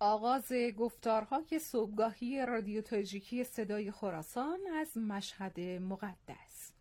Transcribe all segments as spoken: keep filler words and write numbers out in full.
آغاز گفتارهای صبحگاهی رادیو تاجیکی صدای خراسان از مشهد مقدس.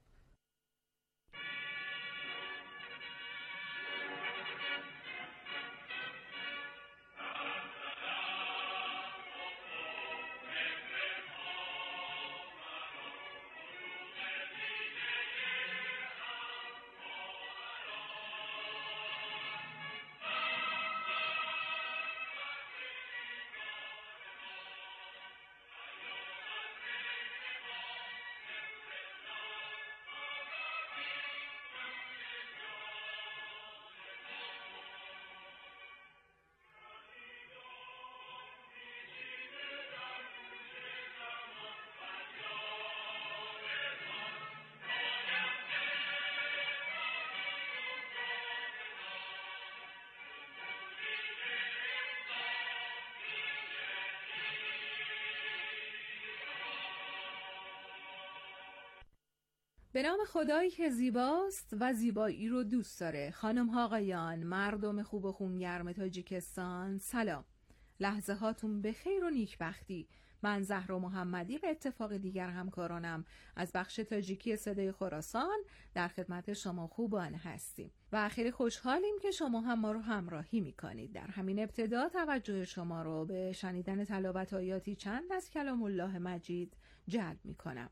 به نام خدایی که زیباست و زیبایی رو دوست داره. خانم ها آقایان، مردم خوب و خونگرم تاجیکستان، سلام. لحظه هاتون به خیر و نیکبختی. من زهرا محمدی به اتفاق دیگر همکارانم از بخش تاجیکی صدای خراسان در خدمت شما خوبان هستیم و خیلی خوشحالیم که شما هم ما رو همراهی میکنید. در همین ابتدا توجه شما رو به شنیدن تلاوت آیاتی چند از کلام الله مجید جلب میکنم.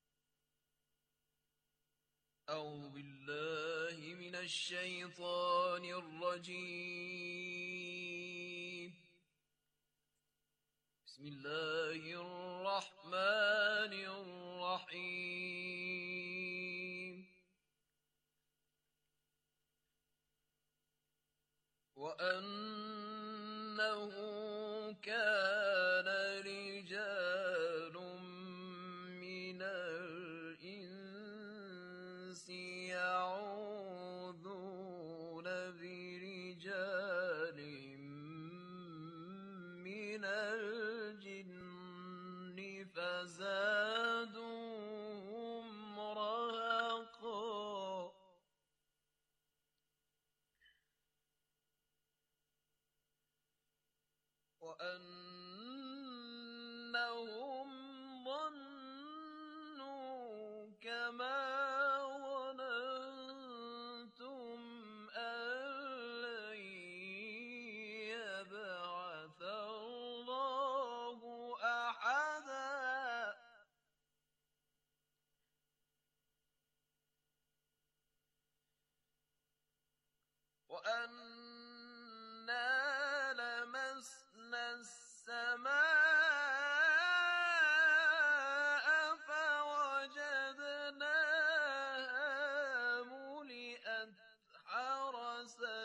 أعوذ بالله من الشيطان الرجيم. بسم الله الرحمن الرحيم. وأنه كان رجال من الإنس يعوذون برجال من الجن فزادوهم رهقا. وأنهم ظنوا كما ظننتم أن لن يبعث الله أحدا. وأنا لمسنا السماء فوجدناها ملئت حرسا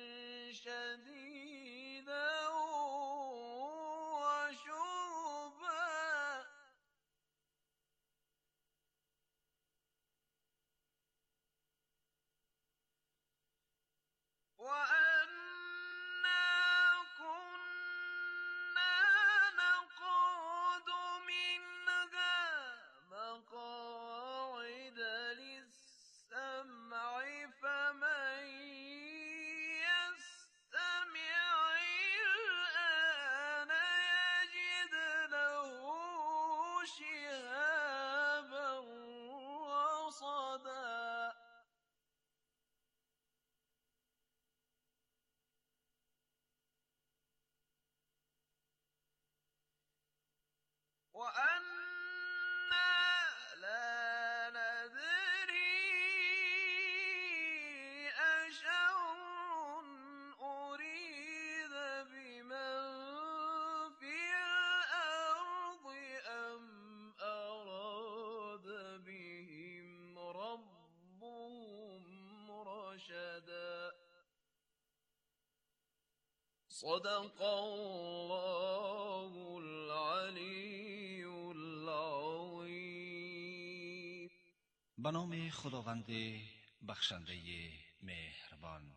شديدا وشهبا. وأنا كنا نقعد منها مقاعد للسمع فمن يستمع الآن يجد له شهابا رصدا. وأنا لا ندري أشر أريد بمن في الأرض أم أراد بهم ربهم رشدا. صدق الله العلی العظیم. به نام خداوند بخشنده مهربان.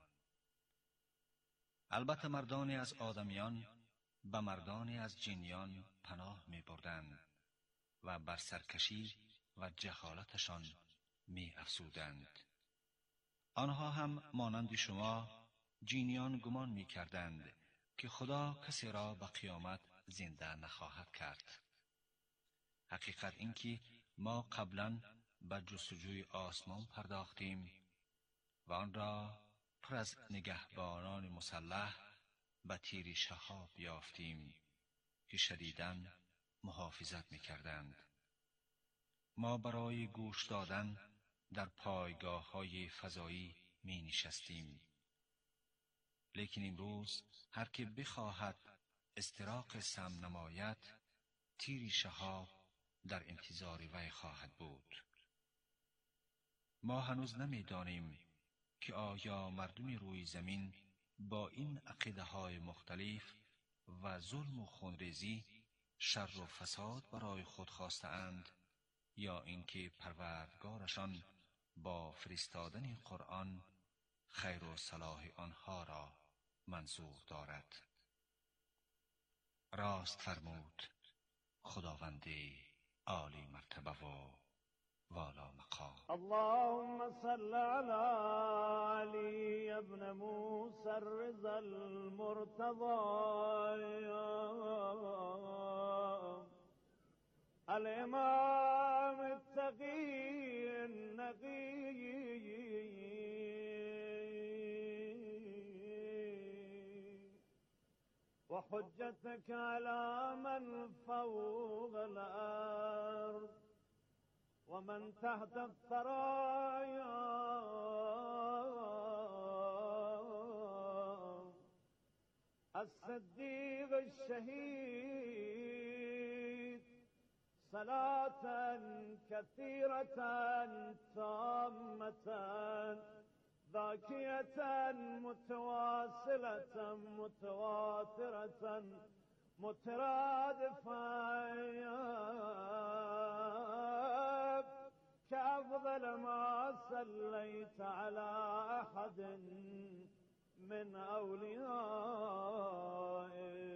البته مردانی از آدمیان به مردانی از جنیان پناه می بردند و بر سرکشی و جهالتشان می افزودند. آنها هم مانند شما جنیان گمان می کردند که خدا کسی را به قیامت زنده نخواهد کرد. حقیقت این که ما قبلا به جستجوی آسمان پرداختیم و آن را پر از نگهبانان مسلح به تیر شهاب یافتیم که شدیداً محافظت می‌کردند. ما برای گوش دادن در پایگاه‌های فضایی می نشستیم. لیکن امروز هر که بخواهد استراق سم نماید، تیر شهاب در انتظار وی خواهد بود. ما هنوز نمی‌دانیم که آیا مردم روی زمین با این عقیده‌های مختلف و ظلم و خونریزی شر و فساد برای خود خواسته‌اند یا اینکه پروردگارشان با فرستادن قرآن خیر و صلاح آنها را منظور دارد. راست فرمود خداوند عالی مرتبه و والا مقام. اللهم صل على علي ابن موسى الرضا المرتضى الإمام التقي النقي وحجتك على من فوق الأرض ومن تحت الثرايا الصديق الشهيد صلاة كثيرة تامة ذاكية متواصلة متواترة مترادفة كأفضل ما صليت على أحد من أوليائك.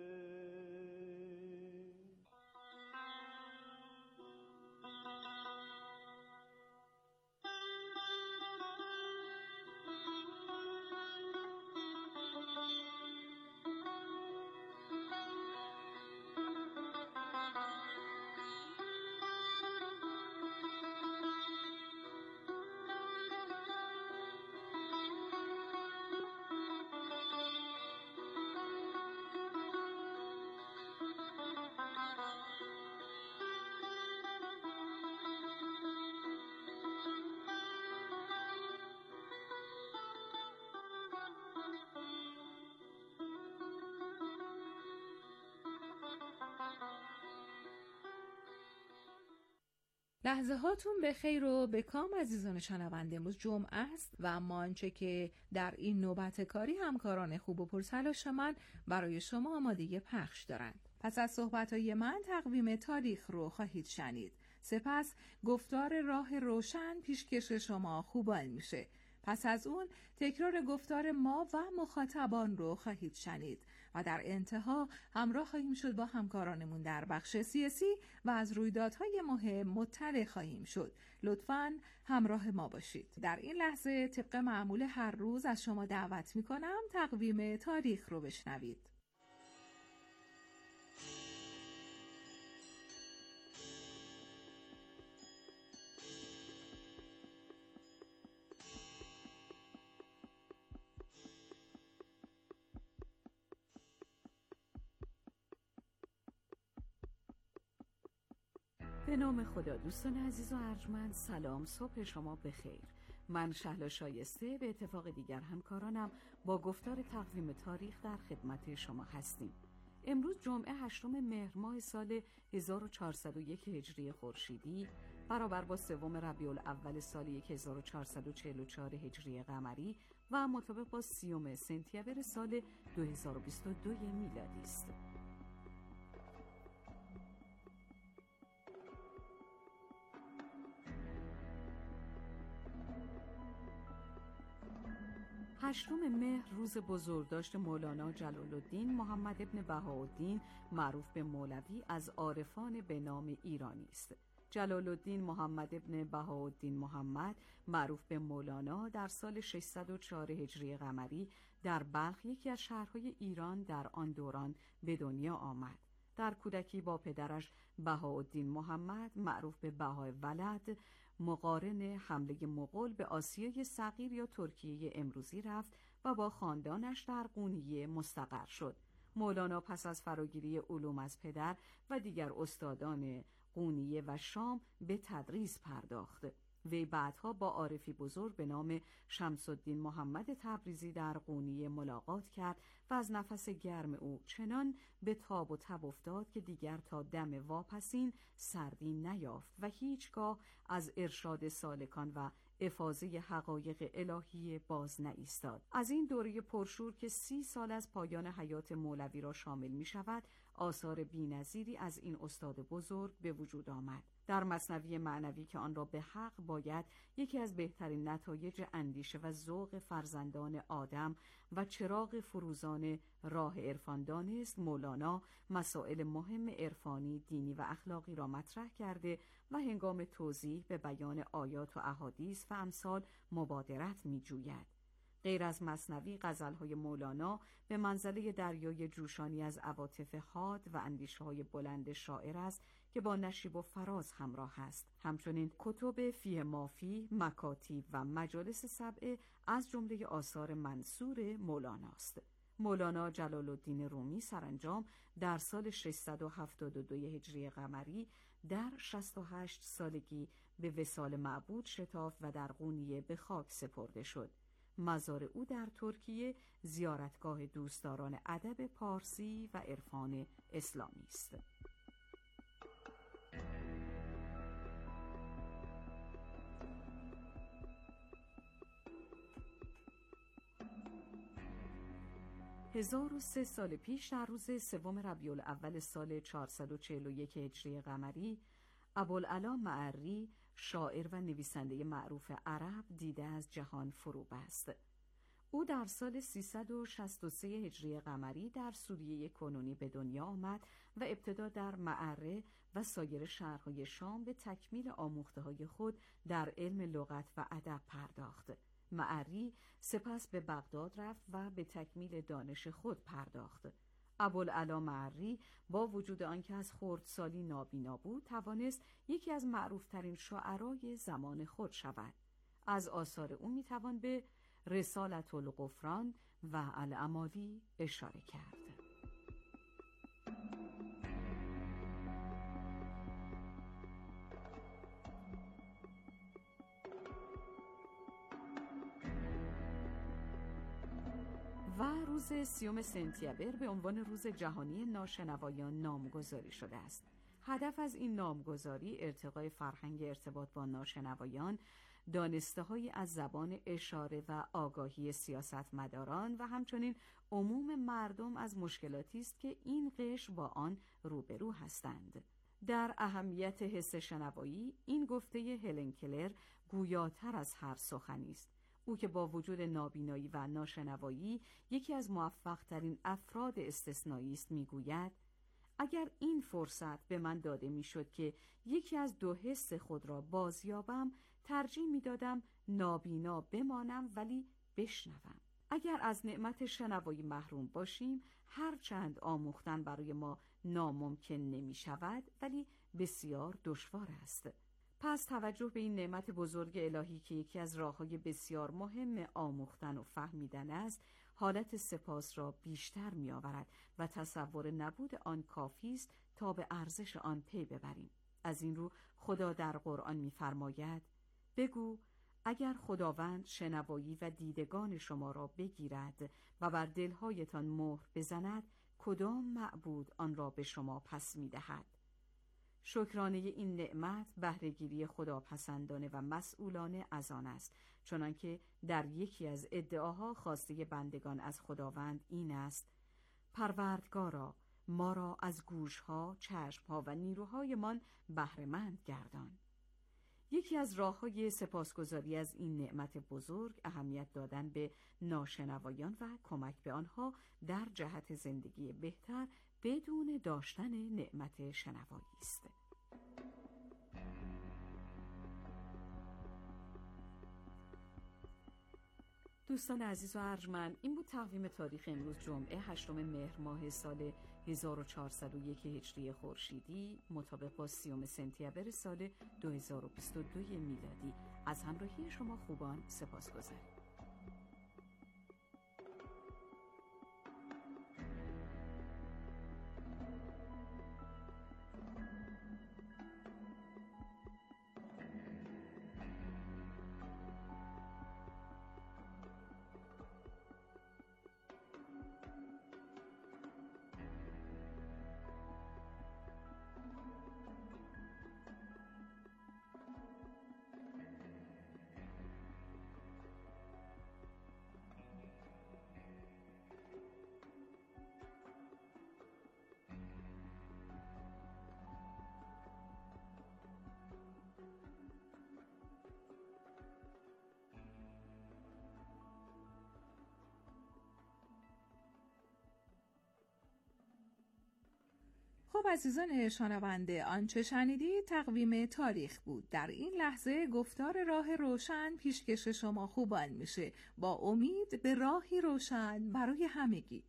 لحظه هاتون به خیر و به کام عزیزان شنونده. امروز جمعه است و اما آنچه که در این نوبت کاری همکاران خوب و پرتلاش من برای شما آماده پخش دارند. پس از صحبت‌های من تقویم تاریخ رو خواهید شنید. سپس گفتار راه روشن پیشکش شما خوبان میشه. پس از اون تکرار گفتار ما و مخاطبان رو خواهید شنید و در انتها همراه خواهیم شد با همکارانمون در بخش سیاسی و از رویدادهای مهم مطلع خواهیم شد. لطفاً همراه ما باشید. در این لحظه طبق معمول هر روز از شما دعوت میکنم تقویم تاریخ رو بشنوید. به نام خدا. دوستان عزیز و ارجمند، سلام، صبح شما بخیر. من شهلا شایسته به اتفاق دیگر همکارانم با گفتار تقویم تاریخ در خدمت شما هستیم. امروز جمعه هشتم مهر ماه سال هزار و چهارصد و یک هجری خورشیدی برابر با سوم ربیع الاول سال هزار و چهارصد و چهل و چهار هجری قمری و مطابق با سیوم سپتامبر سال دو هزار و بیست و دو میلادی است. هشتم مهر روز بزرگداشت مولانا جلال الدین محمد ابن بهاءالدین معروف به مولوی از عارفان به نام ایرانی است. جلال الدین محمد ابن بهاءالدین محمد معروف به مولانا در سال ششصد و چهار هجری قمری در بلخ، یکی از شهرهای ایران در آن دوران، به دنیا آمد. در کودکی با پدرش بهاءالدین محمد معروف به بهای ولد مقارن حمله مغول به آسیای صغیر یا ترکیه امروزی رفت و با خاندانش در قونیه مستقر شد. مولانا پس از فراگیری علوم از پدر و دیگر استادان قونیه و شام به تدریس پرداخت. وی بعدها با عارفی بزرگ به نام شمس الدین محمد تبریزی در قونیه ملاقات کرد و از نفس گرم او چنان به تاب و تب افتاد که دیگر تا دم واپسین سردی نیافت و هیچگاه از ارشاد سالکان و افاضه حقایق الهی باز نایستاد. از این دوره پرشور که سی سال از پایان حیات مولوی را شامل می شود، آثار بی‌نظیری از این استاد بزرگ به وجود آمد. در مثنوی معنوی که آن را به حق باید یکی از بهترین نتایج اندیشه و ذوق فرزندان آدم و چراغ فروزان راه عرفان دانست، مولانا مسائل مهم عرفانی، دینی و اخلاقی را مطرح کرده و هنگام توضیح به بیان آیات و احادیث و امثال مبادرت می جوید. غیر از مثنوی، غزل‌های مولانا به منزله دریای جوشانی از عواطف حاد و اندیشه‌های بلند شاعر است که با نشیب و فراز همراه است. همچنین کتب فیه مافی، مکاتیب و مجالس سبعه از جمله آثار منصور مولاناست. مولانا جلال الدین رومی سرانجام در سال ششصد و هفتاد و دو هجری قمری در شصت و هشت سالگی به وصال معبود شتافت و در قونیه به خاک سپرده شد. مزار او در ترکیه زیارتگاه دوستداران ادب پارسی و عرفان اسلامی است. هزار و سه سال پیش در روز سوم ربیع الاول سال چهارصد و چهل و یک هجری قمری، ابوالعلا معری، شاعر و نویسنده معروف عرب، دیده از جهان فرو بست. او در سال سیصد و شصت و سه هجری قمری در سوریه کنونی به دنیا آمد و ابتدا در معره و سایر شهرهای شام به تکمیل آموخته‌های خود در علم لغت و ادب پرداخت. معری سپس به بغداد رفت و به تکمیل دانش خود پرداخت. ابوالعلا معری با وجود آنکه از خردسالی نابینا بود، توانست یکی از معروفترین شاعرای زمان خود شود. از آثار او میتوان به رسالة الغفران و الامالی اشاره کرد. و روز سیوم سپتامبر به عنوان روز جهانی ناشنوایان نامگذاری شده است. هدف از این نامگذاری ارتقای فرهنگ ارتباط با ناشنوایان، دانسته‌هایی از زبان اشاره و آگاهی سیاستمداران و همچنین عموم مردم از مشکلاتی است که این قشر با آن روبرو هستند. در اهمیت حس شنوایی، این گفته هلن کلر گویاتر از هر سخنی است. او که با وجود نابینایی و ناشنوایی یکی از موفق‌ترین افراد استثنایی است، میگوید: اگر این فرصت به من داده میشد که یکی از دو حس خود را بازیابم، ترجیح میدادم نابینا بمانم ولی بشنوم. اگر از نعمت شنوایی محروم باشیم، هر چند آموختن برای ما ناممکن نمی شود ولی بسیار دشوار است. پس توجه به این نعمت بزرگ الهی که یکی از راه‌های بسیار مهم آموختن و فهمیدن است، حالت سپاس را بیشتر می‌آورد و تصور نبود آن کافی است تا به ارزش آن پی ببریم. از این رو خدا در قرآن می‌فرماید: بگو اگر خداوند شنوایی و دیدگان شما را بگیرد و بر دلهایتان مهر بزند، کدام معبود آن را به شما پس می‌دهد؟ شکرانه این نعمت بهره‌گیری خداپسندانه و مسئولانه از آن است، چنانکه در یکی از ادعاها خواسته بندگان از خداوند این است: پروردگارا، ما را از گوشها، چشمها و نیروهایمان بهره‌مند گردان. یکی از راه‌های سپاسگزاری از این نعمت بزرگ، اهمیت دادن به ناشنوایان و کمک به آنها در جهت زندگی بهتر بدون داشتن نعمت شنوایی است. دوستان عزیز و ارجمند، این بود تقویم تاریخ امروز جمعه هشتم مهر ماه سال هزار و چهارصد و یک هجری خورشیدی مطابق با سیوم سپتامبر سال دو هزار و بیست و دو میلادی. از همراهی شما خوبان سپاسگزارم. خب عزیزان شنونده، آنچه شنیدید تقویم تاریخ بود. در این لحظه گفتار راه روشن پیشکش شما خوبان میشه، با امید به راهی روشن برای همگی.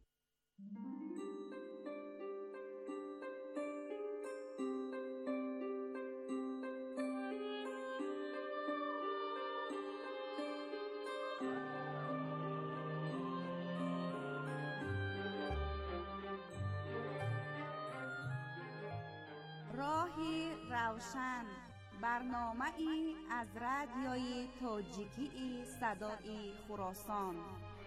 راهی روشن، برنامه ای از رادیوی تاجیکی صدای خراسان.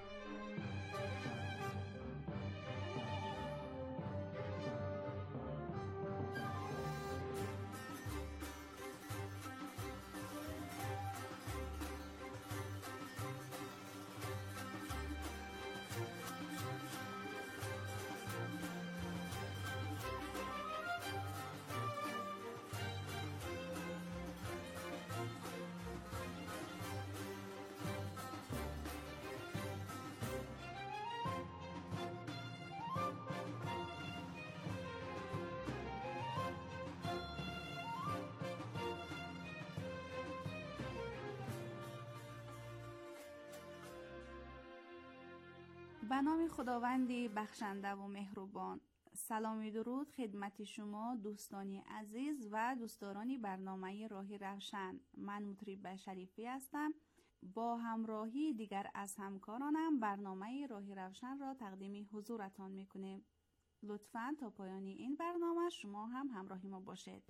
به نام خداوند بخشنده و مهربان. سلامی درود خدمت شما دوستانی عزیز و دوستداران برنامه راه روشن. من مطرب شریفی هستم. با همراهی دیگر از همکارانم برنامه راه روشن را تقدیم حضورتان میکنیم. لطفاً تا پایان این برنامه شما هم همراهی ما باشید.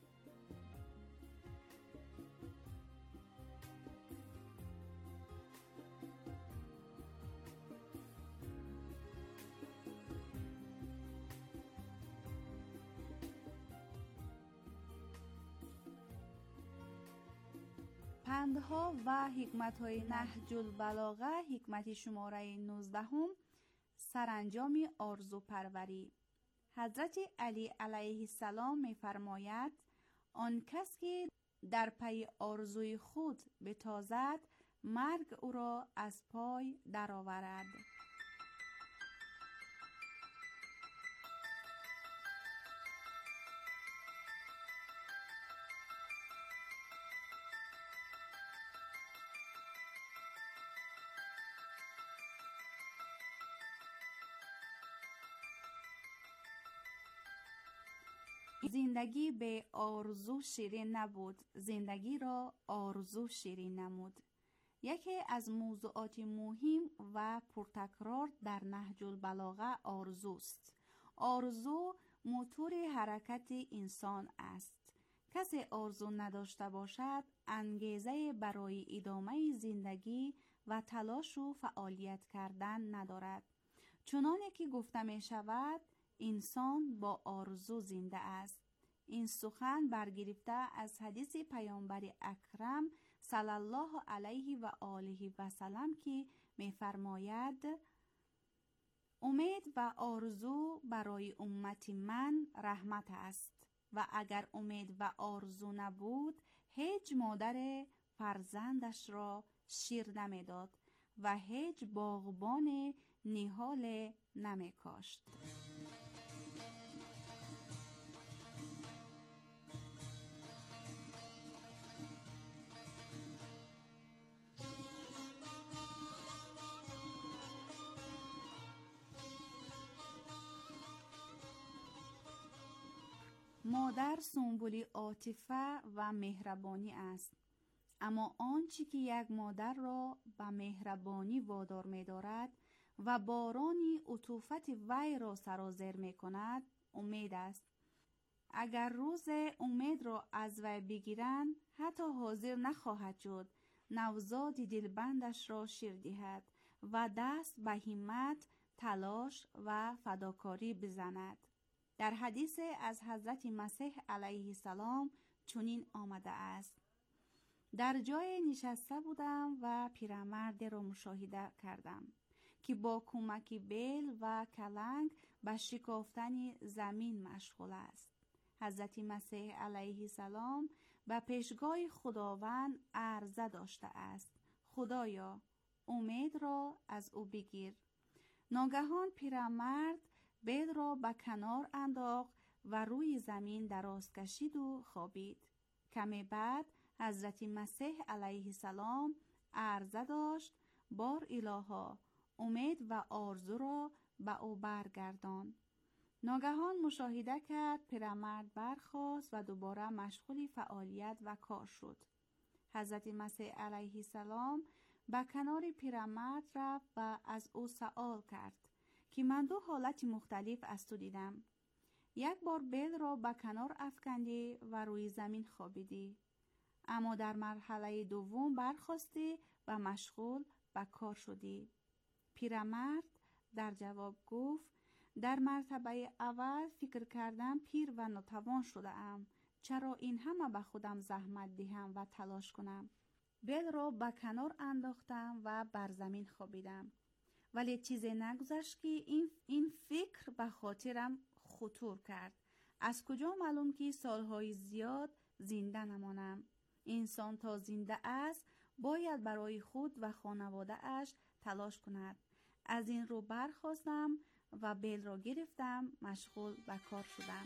پندها و حکمت‌های نهج البلاغه، حکمت شماره نوزده هم، سرانجام آرزو پروری. حضرت علی علیه السلام می‌فرماید آن کس که در پی آرزوی خود بتازد، مرگ او را از پای درآورد. زندگی به آرزو شیرین نبود، زندگی را آرزو شیرین نمود. یکی از موضوعات مهم و پرتکرار در نهج البلاغه آرزوست. آرزو موتور حرکت انسان است. کسی آرزو نداشته باشد، انگیزه برای ادامه زندگی و تلاش و فعالیت کردن ندارد. چنانه که گفته می شود انسان با آرزو زنده است. این سخن برگرفته از حدیث پیامبر اکرم صلی الله علیه و آله و سلم که می‌فرماید امید و آرزو برای امت من رحمت است و اگر امید و آرزو نبود هیچ مادر فرزندش را شیر نمیداد و هیچ باغبان نهال نمیکاشت. مادر سمبولی عاطفه و مهربانی است، اما آنچه که یک مادر را به مهربانی وادار می‌دارد و بارانی عطوفت وی را سرازیر می‌کند امید است. اگر روز امید را از وی بگیرند حتی حاضر نخواهد شد نوزاد دلبندش را شیر دهد و دست به همت، تلاش و فداکاری بزند. در حدیث از حضرت مسیح علیه السلام چنین آمده است: در جای نشسته بودم و پیرمردی را مشاهده کردم که با کمک بیل و کلنگ به شکافتن زمین مشغول است. حضرت مسیح علیه السلام به پیشگاه خداوند عرضه داشته است: خدایا، امید را از او بگیر. ناگهان پیرمرد بیل را به کنار انداخت و روی زمین دراز کشید و خوابید. کمی بعد حضرت مسیح علیه السلام عرضه داشت: بار الها، امید و آرزو را به او برگردان. ناگهان مشاهده کرد پیرمرد برخاست و دوباره مشغول فعالیت و کار شد. حضرت مسیح علیه السلام به کنار پیرمرد رفت و از او سؤال کرد که من دو حالت مختلف از تو دیدم. یک بار بیل را به کنار افکندی و روی زمین خوابیدی، اما در مرحله دوم برخاستی و مشغول به کار شدی. پیرمرد در جواب گفت: در مرتبه اول فکر کردم پیر و ناتوان شده ام، چرا این همه به خودم زحمت دهم و تلاش کنم؟ بیل را به کنار انداختم و بر زمین خوابیدم، ولی چیزی نگذشت که این این فکر به خاطرم خطور کرد: از کجا معلوم که سالهای زیاد زنده نمانم؟ انسان تا زنده است باید برای خود و خانواده اش تلاش کند. از این رو برخاستم و بیل را گرفتم، مشغول به کار شدم.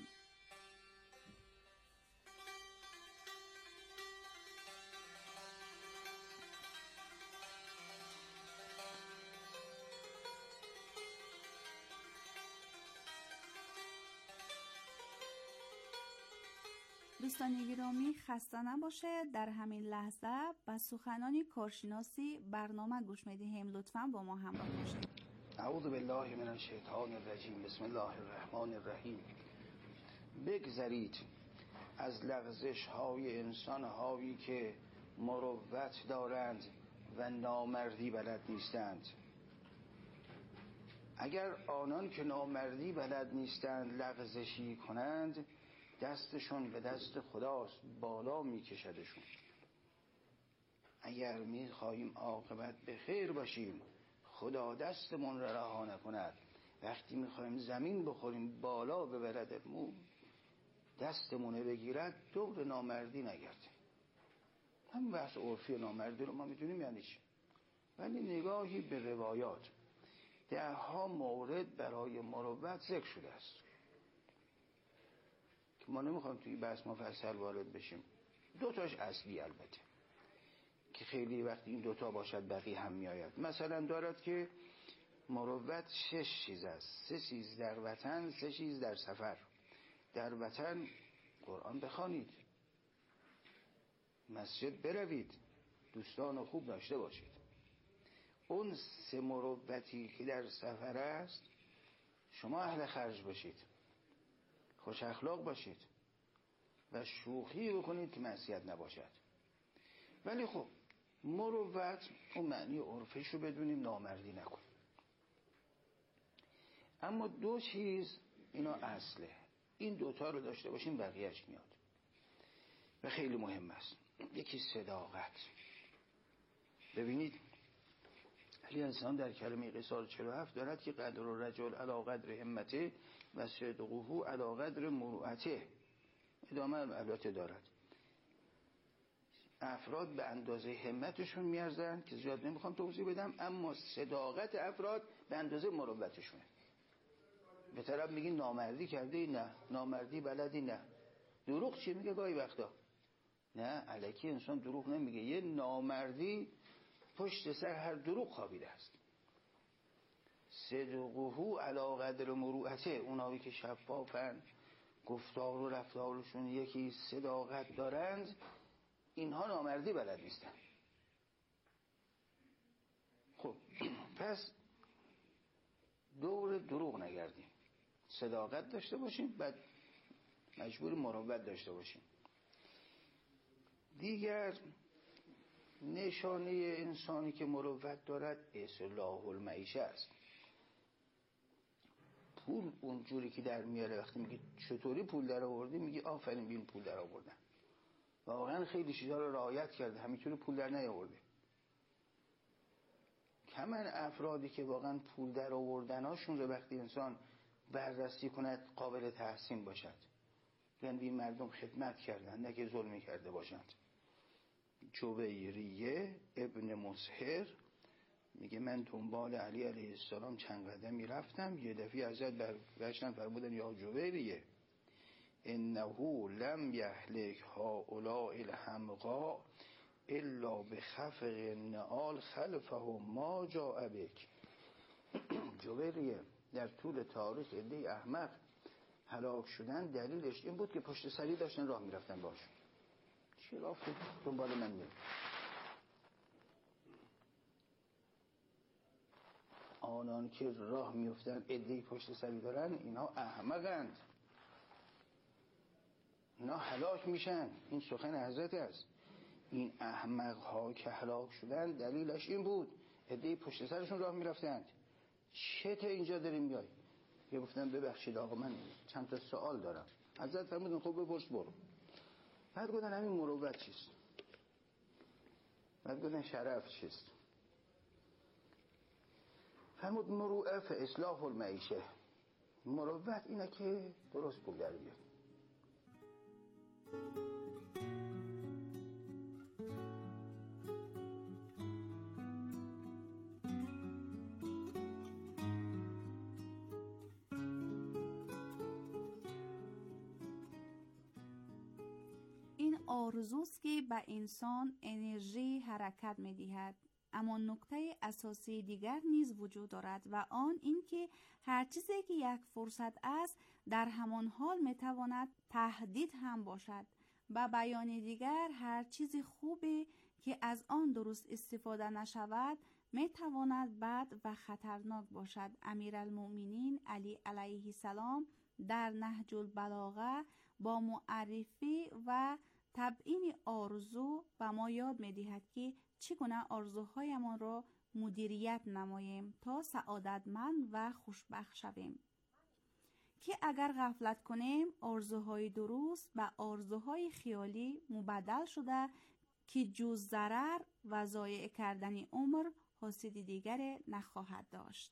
دوستان گرامی، خسته نباشید. در همین لحظه به سخنان کارشناسی برنامه گوش میدهیم. لطفاً با ما همراه باشید. اعوذ بالله من الشیطان الرجیم. بسم الله الرحمن الرحیم. بگذرید از لغزش های انسان هایی که مروت دارند و نامردی بلد نیستند. اگر آنان که نامردی بلد نیستند لغزشی کنند، دستشون به دست خداست، بالا میکشدشون. اگر میخواهیم عاقبت به خیر باشیم، خدا دستمون را رها نکند. وقتی میخواهیم زمین بخوریم بالا ببردمون، دستمونه بگیرد، دور نامردی نگردیم. هم بحث عرفی نامردی رو ما میدونیم یعنی چی، ولی نگاهی به روایات، ده ها مورد برای مروت ذکر شده است که ما نمیخوایم توی بحث مفصل وارد بشیم. دو تاش اصلی البته که خیلی وقتی این دوتا باشد بقیه هم میآید. مثلا دارد که مروت شش چیز است: سه چیز در وطن، سه چیز در سفر. در وطن قرآن بخوانید، مسجد بروید، دوستان خوب داشته باشید. اون سه مروتی که در سفر است، شما اهل خرج باشید، خوش اخلاق باشید و شوخی بکنید که معصیت نباشد. ولی خب مروت اون معنی عرفش رو بدونیم، نامردی نکنیم. اما دو چیز اینا اصله، این دوتا رو داشته باشیم بقیهش میاد و خیلی مهم است. یکی صداقت. ببینید علی انسان در کلمه قصار چهل و هفت دارد که قدر الرجل علی قدر همته و صدقه علی قدر مروءته. ادامه البته دارد. افراد به اندازه همتشون میارزن که زیاد نمیخوام توضیح بدم، اما صداقت افراد به اندازه مروتشونه. به طرف میگی نامردی کرده، نه. نامردی بلدی، نه. دروغ چی میگه گاهی وقتا؟ نه، الکی انسان دروغ نمیگه. یه نامردی پشت سر هر دروغ خوابیده است. صدقه علی قدر مروءته، اونایی که شفافن، گفتار و رفتارشون یکی صداقت دارند، اینها نامردی بلد نیستن. خب پس دور دروغ نگردیم، صداقت داشته باشیم، بعد مجبور مروت داشته باشیم. دیگر نشانه انسانی که مروت دارد اصلاح المعیشه است. پول اونجوری که در میاره، وقتی میگی چطوری پول در آوردی، میگی آفرین ببین پول در آوردن، واقعا خیلی چیزا رو رعایت کرده، همینطوری پول در نیاورده. کمن افرادی که واقعا پول در آوردناشون رو وقتی انسان بررسی کند قابل تحسین باشد، یعنی این مردم خدمت کردن نه که ظلمی کرده باشند. جویریه ابن مسهر میگه من دنبال علی علیه السلام چند قدمی رفتم، یه دفعه ازت برگشتن فرمودن یا جویریه انه لم یهلک هؤلاء الحمقا الا بخفق النعال خلفهم ما جاء بک. جویریه در طول تاریخ عده احمق هلاک شدن، دلیلش این بود که پشت سری داشتن راه میرفتن باشون. چی رافت دنبال من میره؟ آنان که راه میفتن عده پشت سری دارن، اینا احمقند، اینا هلاک میشن. این سخن حضرت است. این احمق ها که هلاک شدن دلیلش این بود، عده پشت سرشون راه میرفتند. چه تا اینجا داریم میای؟ یه گفتن ببخشید آقا من چند تا سوال دارم. حضرت فرمودن خب بپرس برو. بعد گفتن همین مروت چیست؟ بعد گفتن شرف چیست؟ فرمود مروت اصلاح المعیشه. مروت اینه که درست پول در بیاد. آرزوست که به انسان انرژی حرکت می دهد، اما نکته اساسی دیگر نیز وجود دارد و آن این که هر چیزی که یک فرصت است در همان حال می تواند تهدید هم باشد. به بیان دیگر هر چیز خوبی که از آن درست استفاده نشود می تواند بد و خطرناک باشد. امیرالمؤمنین علی علیه السلام در نهج البلاغه با معرفی و تبیین آرزو به ما یاد می دهد که چگونه آرزوهایمان را مدیریت نماییم تا سعادتمند و خوشبخت شویم. که اگر غفلت کنیم آرزوهای درست به آرزوهای خیالی مبدل شده که جز ضرر و ضایع کردن عمر حاصل دیگر نخواهد داشت.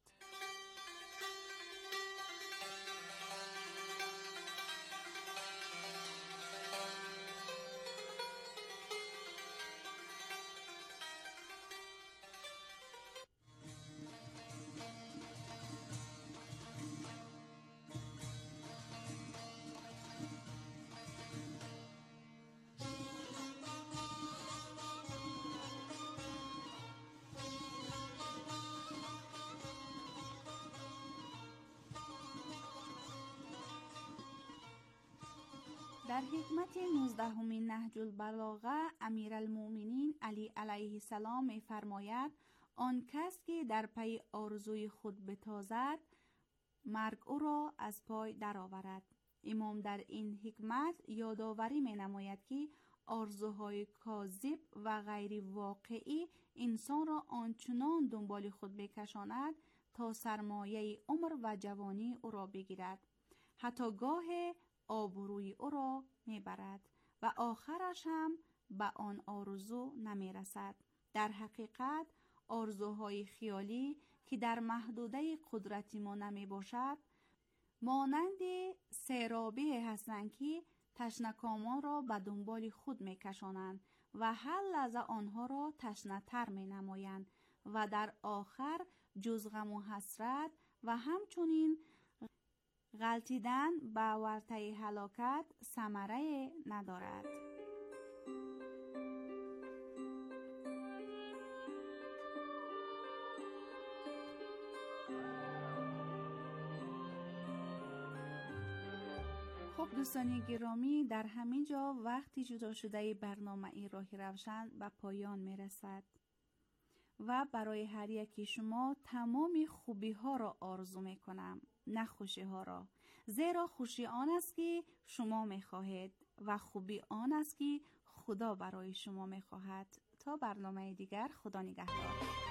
در حکمت نوزدهمین نهج البلاغه امیرالمؤمنین علی علیه السلام می فرماید آن کس که در پی آرزوی خود بتازد مرگ او را از پای درآورد. امام در این حکمت یادآوری می نماید که آرزوهای کاذب و غیر واقعی انسان را آنچنان دنبال خود بکشاند تا سرمایه عمر و جوانی او را بگیرد، حتی گاه آبروی او را میبرد و آخرش هم به آن آرزو نمیرسد. در حقیقت آرزوهای خیالی که در محدوده قدرتی ما نمی باشد مانند سیرابی هستند که تشنه‌کامان را به دنبال خود می کشانند و هر لحظه آنها را تشنه تر می نمایند و در آخر جز غم و حسرت و همچنین غلطیدن به ورطه هلاکت ثمره ندارد. خب دوستان گرامی، در همین جا وقتی جدا شده برنامه ای راه روشن به پایان می رسد و برای هر یکی شما تمام خوبی ها را آرزو می کنم، نه خوشی ها را، زیرا خوشی آن است که شما می خواهید و خوبی آن است که خدا برای شما می خواهد. تا برنامه دیگر، خدا نگهدار.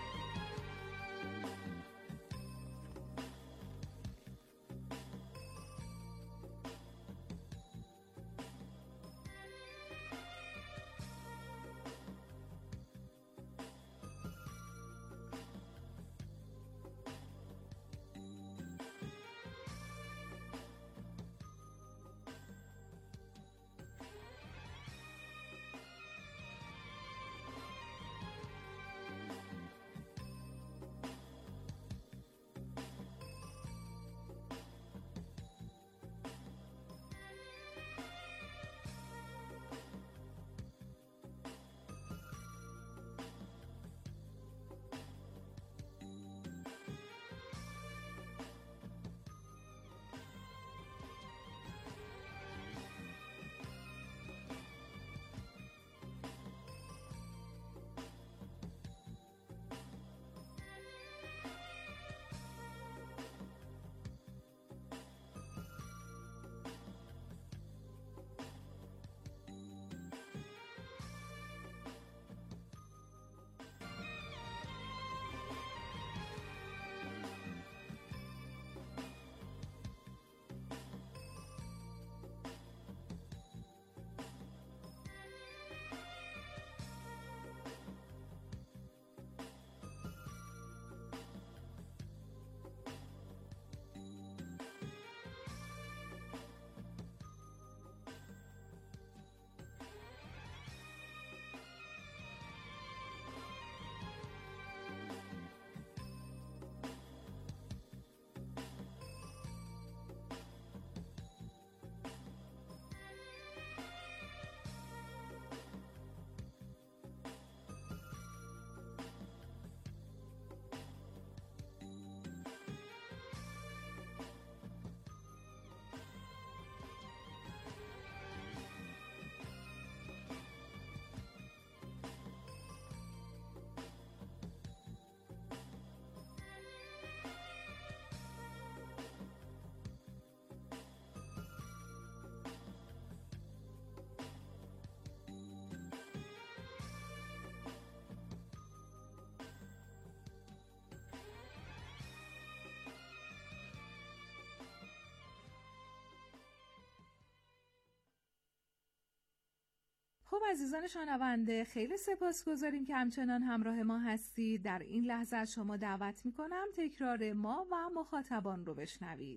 خب عزیزان شنونده، خیلی سپاسگزاریم که همچنان همراه ما هستید. در این لحظه از شما دعوت میکنم تکرار ما و مخاطبان رو بشنوید.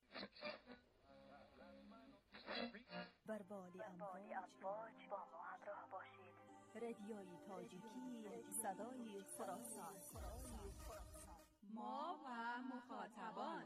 بر بالی امواج با ما همراه باشید. رادیوی تاجیکی، صدای خراسان. ما و مخاطبان.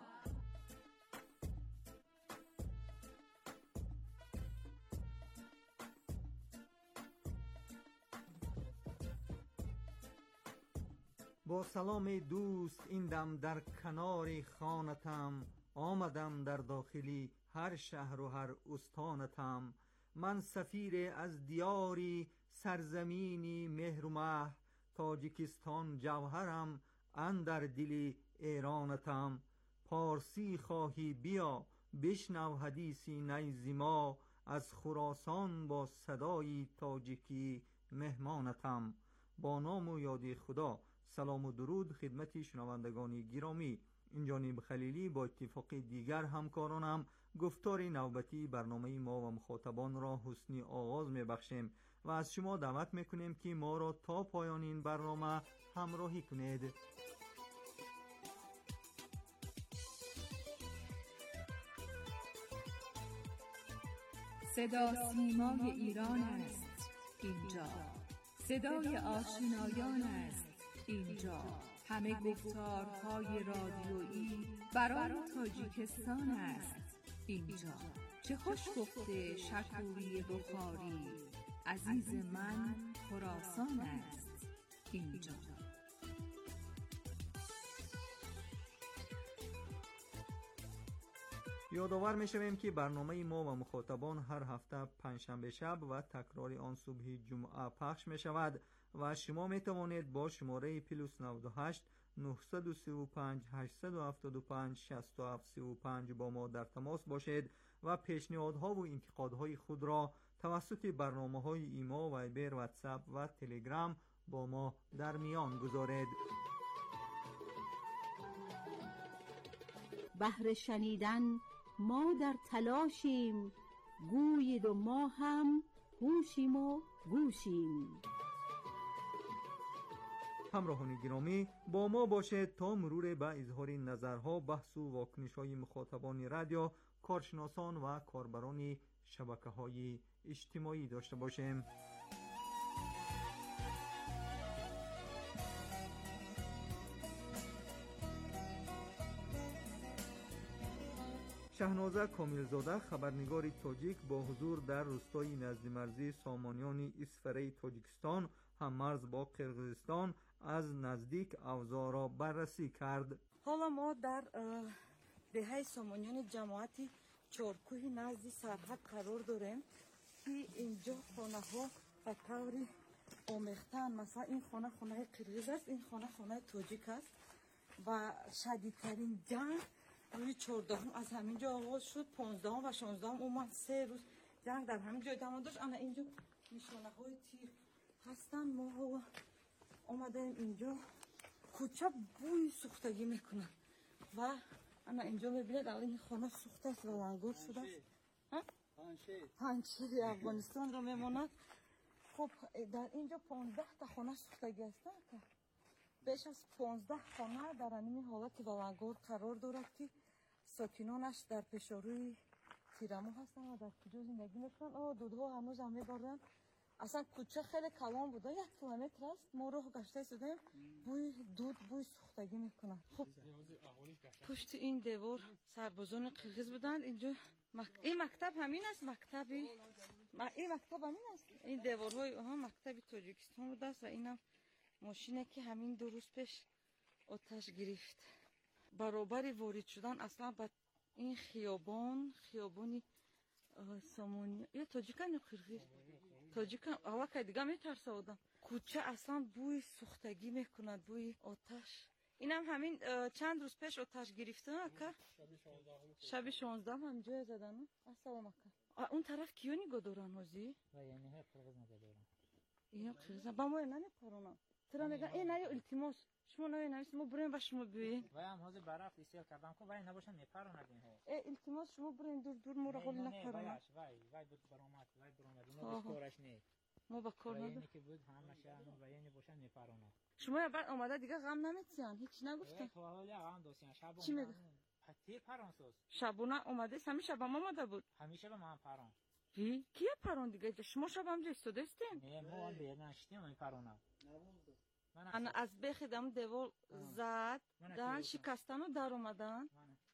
با سلام دوست این دم در کنار خانتم، آمدم در داخلی هر شهر و هر استانتم. من سفیر از دیاری سرزمینی مهر و مه، تاجیکستان جوهرم اندر دل ایرانتم. پارسی خواهی بیا بشنو حدیثی نیز ما، از خراسان با صدای تاجیکی مهمانتم. با نام و یاد خدا سلام و درود خدمت شنوندگان گرامی. این جانب خلیلی با اتفاق دیگر همکارانم گفتار نوبتی برنامه ما و مخاطبان را حسنی آغاز میبخشیم و از شما دعوت میکنیم که ما را تا پایان این برنامه همراهی کنید. صدا سیمای ایران است اینجا، صدای آشنایان است اینجا، همه گفتارهای رادیویی برای تاجیکستان است اینجا. چه خوش گفته شکوری بخاری، عزیز من خراسان است اینجا. یادآور می‌شویم که برنامه ما و مخاطبان هر هفته پنجشنبه شب و تکرار آن صبح جمعه پخش می‌شود و شما می‌توانید با شماره پلوس نود و هشت نهصد و سی و پنج هشتصد و هفتاد و پنج شصت و هفت سی و پنج با ما در تماس باشید و پیشنهادها و انتقادهای خود را توسط برنامه‌های ایما، وایبر، واتساپ و تلگرام با ما در میان گذارید. بهر شنیدن ما در تلاشیم، گویید و ما هم گوشیم و گوشیم. همراهان گرامی، با ما باشید تا مرور به اظهار نظرها، بحث و واکنش‌های مخاطبان رادیو، کارشناسان و کاربران شبکه‌های اجتماعی داشته باشیم. شهنازه کاملزاده، خبرنگار تاجیک با حضور در روستای نزد مرزی سامانیان اسفره تاجیکستان هم مرز با قرقیزستان، از نزدیک اوضاع را بررسی کرد. حالا ما در دهه سامانیان جماعت چارکوه نزد سرحد قرار داریم که اینجا خانه ها به طور آمیختن. مثلا این خانه خانه قرقیز است، این خانه خانه تاجیک است و شدیدترین جنگ روی چهاردهم از همینجا آغاز شد. پانزدهم و شانزدهم اومد، سه روز جنگ در همین جای ادامه داشت. انا اینجا نشانه های تیر هستن. ما اومدیم اینجا، کوچه بوی سوختگی میکنه و انا اینجا میبینید این خانه سوخته است و لنگور شده است. پنجشیر افغانستان را میماند. خب در اینجا پانزده تا خانه سوختگی است که بیش از پانزده خانه در این حالت ولنگور قرار دارد که ساکنانش در پیشروی تیرمو هستن و در کجا زندگی میکنن. آه دودها هنوز هم میبارن. اصلا کوچه خیلی کلان بوده، یک کیلومتر است. ما راه گشته شدیم، بوی دود بوی سوختگی میکنن. خب پشت این دیوار سربازان قرقیز بودن. اینجا مک... این مکتب همین است، مکتبی م... این مکتب همین است. این دیوارهای ها مکتب تاجیکستان بوده است و اینم ماشینه که همین دو روز پیش آتش گرفت. برابر وارد شدن اصلا به این خیابان، خیابانی سامانی یا تاجیکان یا قرقیز، تاجیکان اول که دیگه میترسیدم. کوچه اصلا بوی سوختگی میکند، بوی آتش. اینم همین چند روز پیش آتش گرفته که شب شانزدهم هم جای زدن. السلام علیکم. اون طرف کیو نگاه دارن هازی؟ یعنی ها قرقیز نگاه دارن. اینا قرقیز با ما نمیپرونن. ترا میگن این نه التماس شما نه نویس ما بریم با شما ببین. و هم حاضر برافت استیل کردم که وای نباشن میپرونن ها. ای التماس شما بریم دور دور ما را حال نپرونن. وای وای بود برامات وای برامات ما بکارش نه. ما با کار نداریم. که بود همه شهرمون وای نباشن میپرونن. شما بعد اومده دیگه غم نمیتین، هیچ نگفتن. تو حالا غم دوستین شب. چی میگه؟ تیر پرانسوس. شبونه اومده همیشه شب ما اومده بود. همیشه به من پران. کی؟ کی پران دیگه؟ شما شب هم جست دستین؟ نه ما هم بیاد نشتیم این پرانه. انا از بخیدم دیوار زد، دهن شکستن و در اومدن.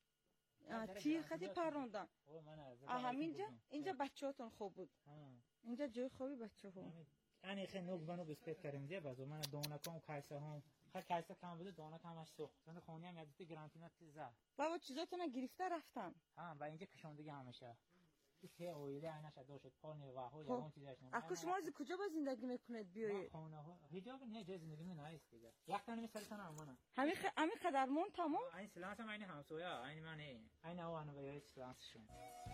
تیر خیلی پروندن. همینجا اینجا بچه‌هاتون خوب بود. اینجا جای خوبی بچه‌ها. یعنی خیلی نوک بنو بسپیت کردیم دیگه بعضی من دانه کام کایسه هم خیلی کایسه کم بوده دانه کمش سوخت. چون خونی هم یادت گرانتینا تیزه. بابا چیزاتون گرفته رفتن. ها و اینجا کشوندگی همیشه. که اویله ایناش داشت پانی و هول اون چیزاش نه. اكو شما از کجا با زندگی میکنید بیایید؟ خونه ها حجاب نه جای زندگی من نیست دیگه. وقتا نمیسرتن امانه. همین خ... همین قدرمون تمام. این سلانس هم این همسویا این منه. این اوانو بیایید سلانسشون.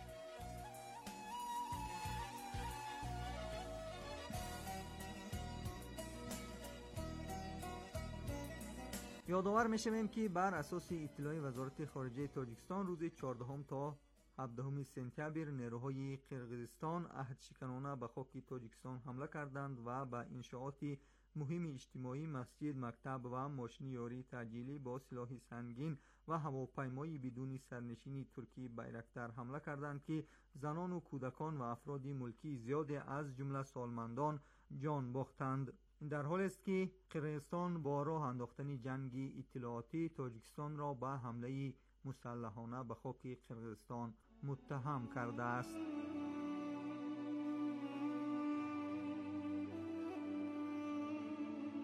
یادآور میشویم که بر اساس اطلاع وزارت خارجه تاجیکستان روز چهاردهم تا هفدهم سپتامبر نیروهای قرقیزستان عهدشکنانه به خاک تاجیکستان حمله کردند و به انشاءات مهم اجتماعی، مسجد، مکتب و ماشین یاری تعجیلی با سلاح سنگین و هواپیمای بدون سرنشین ترکی بیرکتر حمله کردند که زنان و کودکان و افراد ملکی زیادی از جمله سالمندان جان باختند. در حالی است که قرقیزستان با راه انداختن جنگ اطلاعاتی تاجیکستان را به حمله مسلحانه به خاک قرقیزستان متهم کرده است.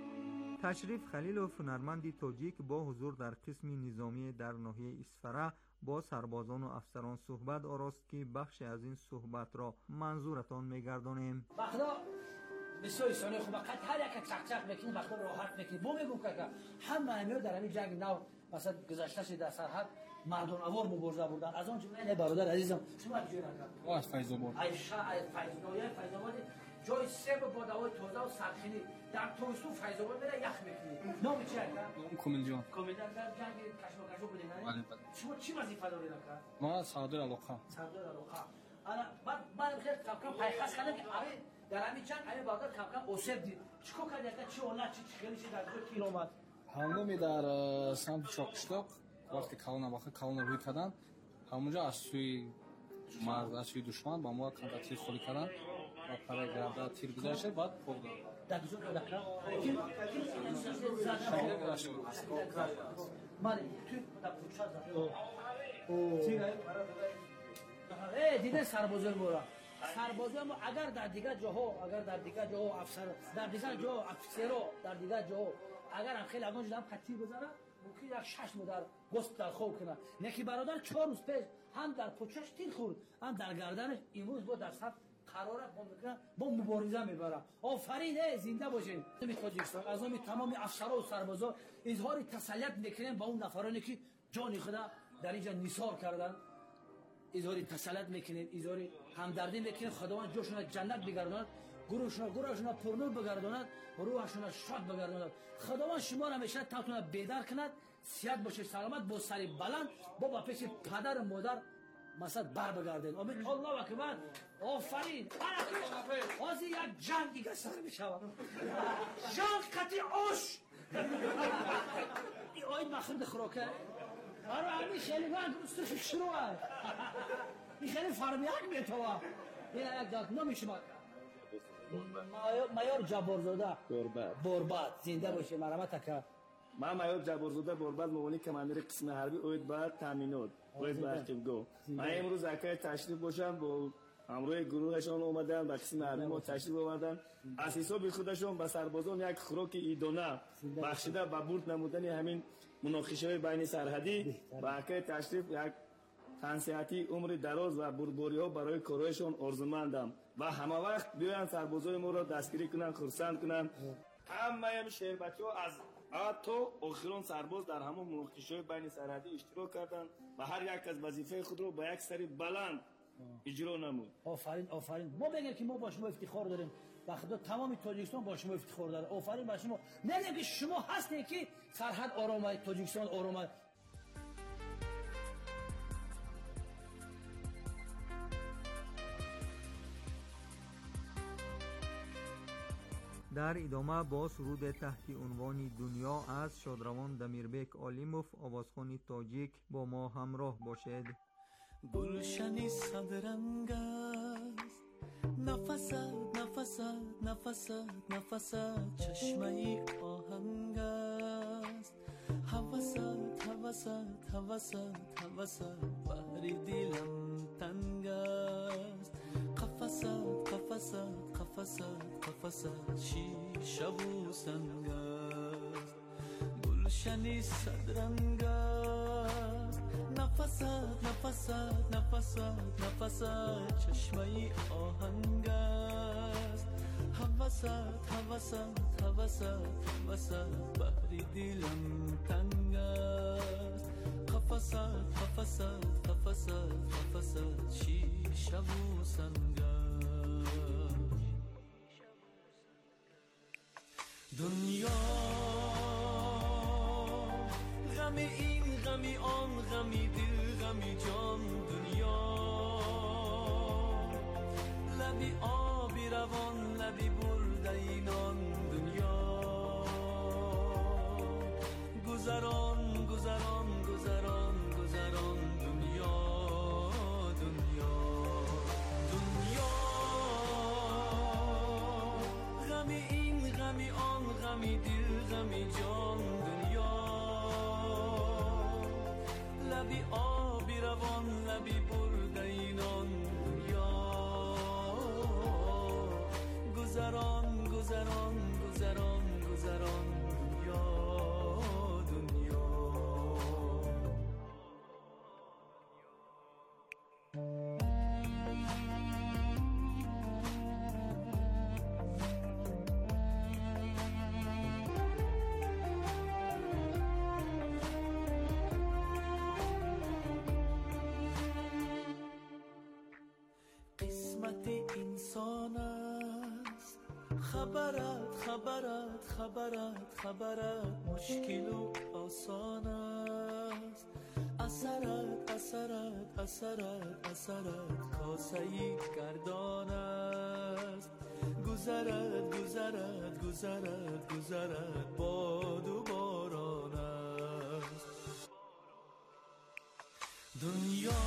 تشریف خلیلوف، هنرمند تاجیک با حضور در قسم نظامی در ناحیه اسفره با سربازان و افسران صحبت آراست که بخش از این صحبت را منظورتان می‌گردانیم. بخدا بسیاری سالی خوب وقت هر یک چق چق بکنی بخدا راحت بکنی بو میگم که همه همیو در همین جنگ نو مثلا گذشته شده در سرحد مردان اوار مبارزه بردن. از آن جمله برادر عزیزم شما چجوری نکرد؟ از فیض آباد عایشه فیض نویه فیض آباد جای سه با دوای تازه و سرخینی در تابستون فیض آباد میره یخ میکنی. نام چی هست؟ کامل جان. کامل جان در جنگ کشمکش بودین نه؟ شما چی وظیفه دارید نکرد؟ ما صادر علاقه. صادر علاقه. انا بعد بعد خیلی کم پیخاص کردم که آره در همین جنگ آره برادر کم کم اوسب دید. چیکار کرد؟ چی اولاد چی خیلی چی در دو کیلومتر. هنگامی در سمت چاقشتاق وقتی کلان واقع کلان روی کردن همونجا از سوی مرد از سوی دشمن با ما کنتا تیر خوری کردن و پره گرده تیر گذاشته بعد پول داد. در دوزون که دکرم مالی توی در پوچه زد ای دیده سربازر مورا سربازر ما اگر در دیگر جاها اگر در دیگر جاها افسر در دیگر جاها افسرو در دیگر جاها اگر هم خیلی اگان جدام خطیر بزنه ممکن یک شش مدر گست در خوب کنه نکی برادر چهار روز پیش هم در پوچش تیر خورد هم در گردنش امروز با در صف قراره با میکنه با مبارزه میبره. آفرین زنده باشین. می تاجیکستان از نام تمام افسرها و سربازا اظهار تسلیت میکنن با اون نفرانی که جان خود در اینجا نثار کردن. اظهار تسلیت میکنن اظهار همدردی میکنن خداوند جوشون جنت بگرداند گروهشون گروهشون پرنور بگرداند روحشون شاد بگرداند. خداوند شما را همیشه تاتون بیدار کند صحت باشید سلامت با سر بلند با با پیش پدر و مادر مثلا بر بگردید. آمین الله اکبر. آفرین. آزی یک جنگی که سر میشود جنگ قطعی آش این آید مخرد خوراکه برای همین خیلی وقت استرش شروعه این خیلی فرمیک میتوه این یک داد نمیشما مایار جبارزاده برباد زنده باشه مرمت که من مایار جبارزاده برباد موانی کماندر قسم حربی اوید بعد تامینات اوید بعد تیمگو من امروز اکای تشریف باشم با همراه گروهشان اومدن با قسم حربی ما تشریف آوردن از حساب خودشون با سربازان یک خوراک ایدونه بخشیده و برد نمودن همین مناقشه بین سرحدی با اکای تشریف یک تنصیحاتی عمر دراز و بربری ها برای کارهایشان آرزومندم و همه وقت بیاین سربازای ما را دستگیری کنن خرسند کنن. همه هم شهربچه ها از اول تا آخران سرباز در همون مناقشه بین سرحدی اشتراک کردن و هر یک از وظیفه خود را با یک سری بلند اجرا نمود. آفرین آفرین. ما بگیم که ما با شما افتخار داریم و خدا تمام تاجیکستان با شما افتخار داره. آفرین با شما. نه که شما هستین که سرحد آرامه تاجیکستان آرامه. در ادامه با سرود تحت عنوان دنیا از شادروان دمیربک آلیموف آوازخوان تاجیک با ما همراه باشید. گلشنی صدرنگ است نفست نفست نفست نفست چشمه آهنگ است حوست حوست حوست حوست بحری دلم تنگ است قفست قفست قفست قفست شیشه و سنگ است گلشنی صدرنگ است نفست نفست نفست نفست چشمه آهنگ است حوست حوست حوست حوست بحری دلم تنگ است قفست قفست قفست قفست شیشه و سنگ دنیا غمی این غمی آن غمی دل غمی جان دنیا لبی آبی روان لبی برده اینان دنیا گذران گذران گذران گذران دنیا دنیا دنیا غمی این غمی آن غمی دل غمی جان دنیا لبی آبی روان لبی برده اینان دنیا گذران گذران گذران گذران دنیا دنیا خبرت خبرت خبرت خبرت مشکل و آسان است. اثرت اثرت اثرت اثرت کاسه‌ای گردان است. گذرت گذرت گذرت گذرت باد و باران است. دنیا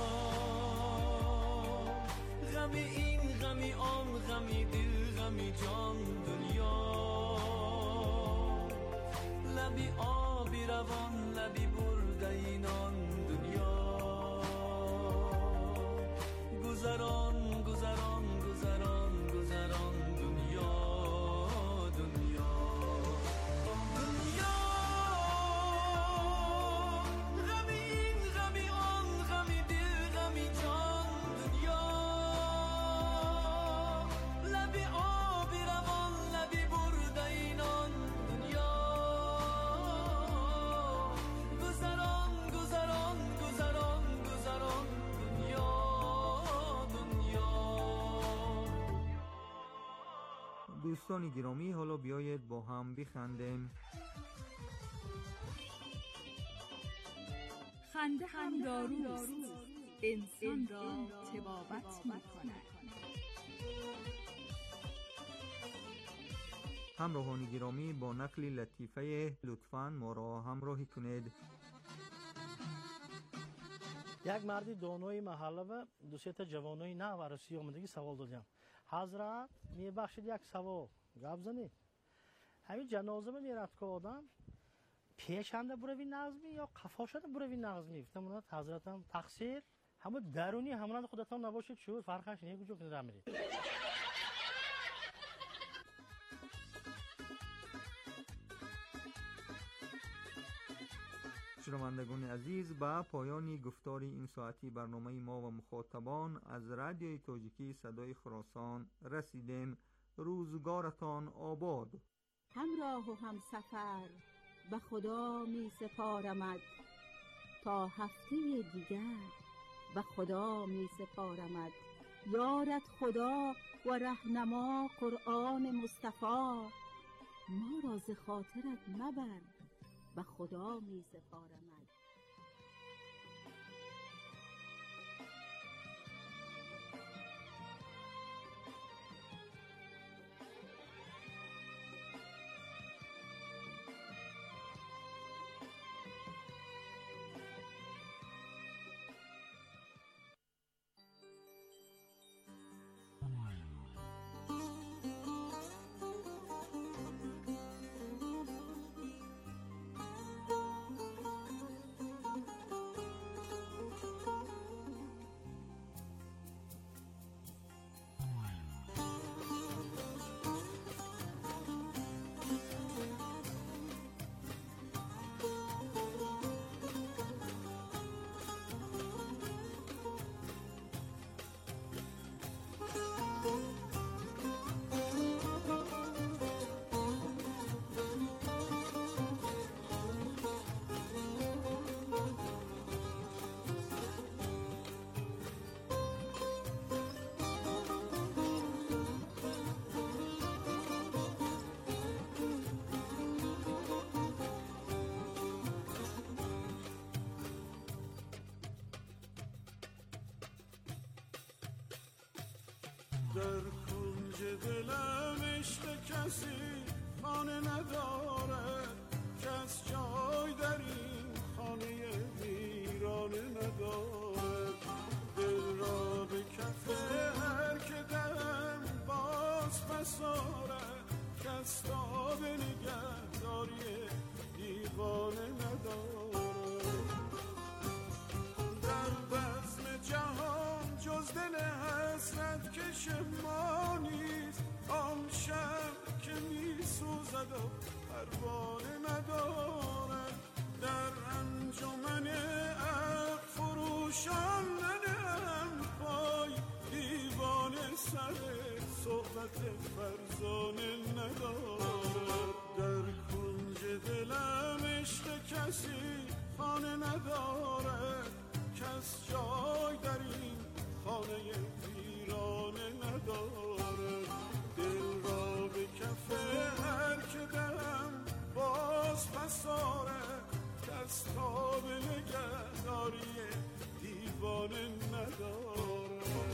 غمی این غمی آن غمی دل غمی جان. دنیا لبی آبی روان لبی برده اینان. دنیا گذران گذران گذران گذران. دنیا دنیا دنیا غمی این غمی آن غمی دل غمی جان. دنیا لبی آبی روان لبی برده اینان. دنیا گذران گذران گذران گذران. دنیا دنیا. دوستان گرامی، حالا بیایید با هم بخندیم. خنده هم داروست، انسان را طبابت می‌کند. همراهان گرامی، با نقل لطیفه لطفاً ما را همراهی کنید. یک مردی دانوی محله و دو سه تا جوانای نه ورسی آمدگی سوال دادم. حضرت میبخشید یک سوال گپ زنید. همین جنازه میرفت که آدم پیشنده بروی نظمی یا قفاشده بروی نظمی. گفتم اونات حضرتم تقصیر همون درونی همون خودتان نباشید شو فرقش نیست کجا کنید میرید. شنوندگان عزیز، به پایان گفتار این ساعتی برنامه ما و مخاطبان از رادیوی تاجیکی صدای خراسان رسیدیم. روزگارتان آباد. همراه و هم سفر به خدا می سپارمد، تا هفته دیگر به خدا می سپارمد. یارت خدا و رهنما قرآن مصطفی، ما را ز خاطرت مبر به خدا می سپارمد. در کنج دلم عشق کسی خانه نداره، کس جای در این خانه ویرانه نداره. دل را به کف هر که دم باز بساره، کس تا به نگهداری دیوانه نداره. در بزم جهان جز دل حسرت کش ما نیست، آن شب که می سوزد و پروانه نداره. در انجمن عقل فروشان ننهم پای، دیوانه سر صحبت فرزانه نداره. در کنج دلم عشق کسی خانه نداره، کس جای در این خانه ویرانه نداره. دل را به دفعه هر که دلم باز پساره کس تاب نگهداری دیوانه نداره.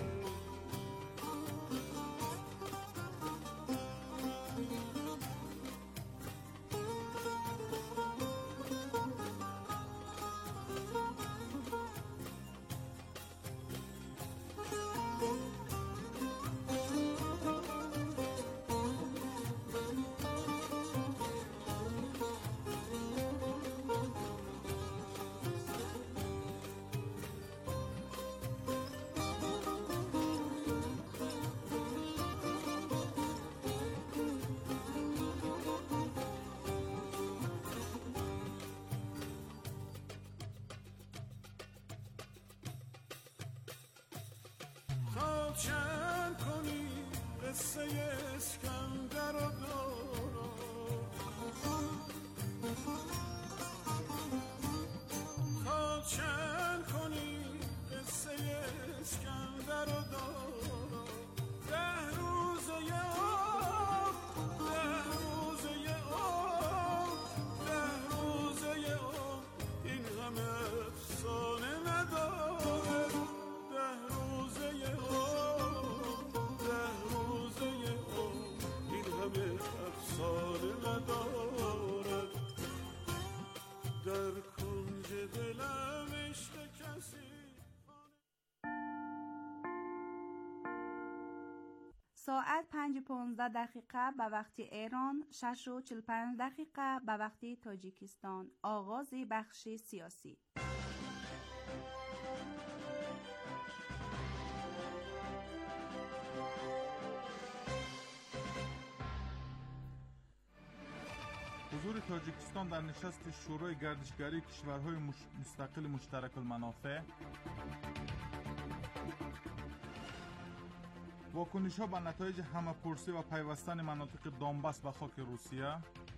چند کنی قصه اسکندر و دورا، تا چند کنی قصه اسکندر و دورا. ده روزه یه آب، ده روزه یه آب، ده روزه یه آب، این همه افسانه نداره. ده روزه یه آب، ده روزه یه آب، این همه افسانه نداره. در کنج دلم عشق کسی. ساعت پنج و پانزده دقیقه به وقت ایران، شش و چهل و پنج دقیقه به وقت تاجیکستان. آغاز بخش سیاسی. حضور تاجیکستان در نشست شورای گردشگری کشورهای مش... مستقل مشترک المنافع، واکنش‌ها به نتایج همه‌پرسی و پیوستن مناطق دونباس به خاک روسیه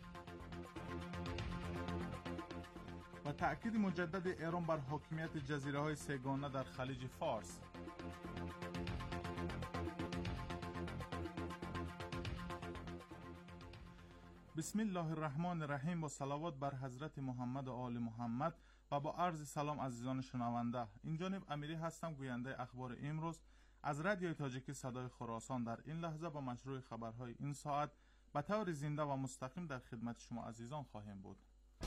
و تأکید مجدد ایران بر حاکمیت جزیره‌های سه‌گانه در خلیج فارس. بسم الله الرحمن الرحیم و صلوات بر حضرت محمد و آل محمد و با عرض سلام عزیزان شنونده. این جانب امیری هستم، گوینده اخبار امروز از رادیوی تاجیکی صدای خراسان. در این لحظه با مشروع خبرهای این ساعت به طور زنده و مستقیم در خدمت شما عزیزان خواهیم بود.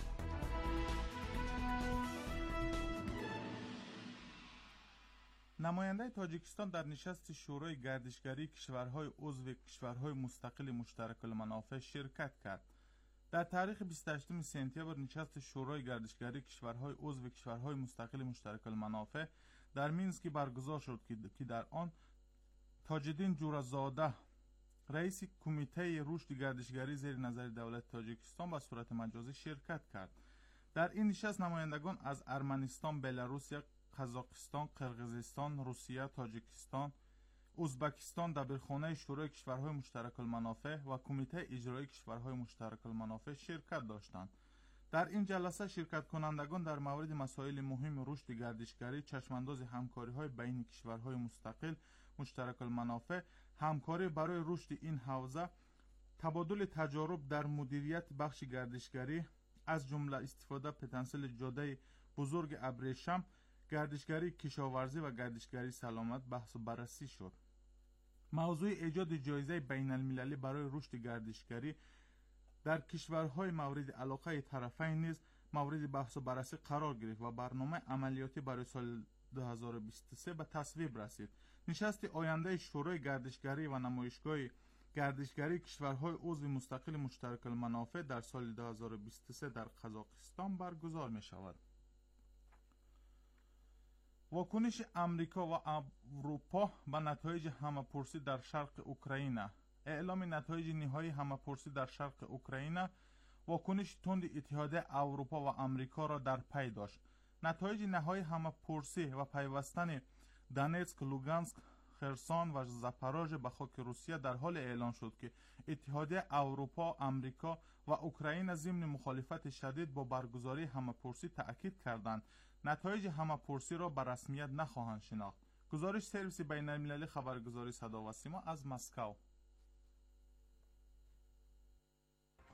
نماینده تاجیکستان در نشست شورای گردشگری کشورهای عضو کشورهای مستقل مشترک المنافع شرکت کرد. در تاریخ بیست و هشتم سپتامبر نشست شورای گردشگری کشورهای عضو کشورهای مستقل مشترک المنافع در مینسک برگزار شد که در آن تاجدین جورزاده رئیس کمیته رشد گردشگری زیر نظر دولت تاجیکستان به صورت مجازی شرکت کرد. در این نشست نمایندگان از ارمنستان، بلاروسیا، قزاقستان، قرقیزستان، روسیه، تاجیکستان، ازبکستان، دبیرخانه شورای کشورهای مشترک المنافع و کمیته اجرایی کشورهای مشترک المنافع شرکت داشتند. در این جلسه شرکت کنندگان در مورد مسائل مهم رشد گردشگری، چشمانداز همکاری‌های بین کشورهای مستقل مشترک المنافع، همکاری برای رشد این حوزه، تبادل تجارب در مدیریت بخش گردشگری از جمله استفاده پتانسیل جاده بزرگ ابریشم، گردشگری کشاورزی و گردشگری سلامت بحث و بررسی شد. موضوع ایجاد جایزه بین المللی برای رشد گردشگری در کشورهای مورد علاقه طرفین نیز مورد بحث و بررسی قرار گرفت و برنامه عملیاتی برای سال دو هزار و بیست و سه به تصویب رسید. نشست آینده شورای گردشگری و نمایشگاه گردشگری کشورهای عضو مستقل مشترک المنافع در سال دو هزار و بیست و سه در قزاقستان برگزار می شود. واکنش امریکا و اروپا به نتایج همه‌پرسی در شرق اوکراین. اعلام نتایج نهایی همه‌پرسی در شرق اوکراین واکنش تند اتحادیه اروپا و امریکا را در پی داشت. نتایج نهایی همه‌پرسی و پیوستن دونتسک، لوگانسک، خرسون و زاپاروژه به خاک روسیه در حال اعلان شد که اتحادیه اروپا، امریکا و اوکراین ضمن مخالفت شدید با برگزاری همه‌پرسی تأکید کردند نتایج همه‌پرسی را به رسمیت نخواهند شناخت. گزارش سرویس بین المللی خبرگزاری صدا و سیما از مسکو.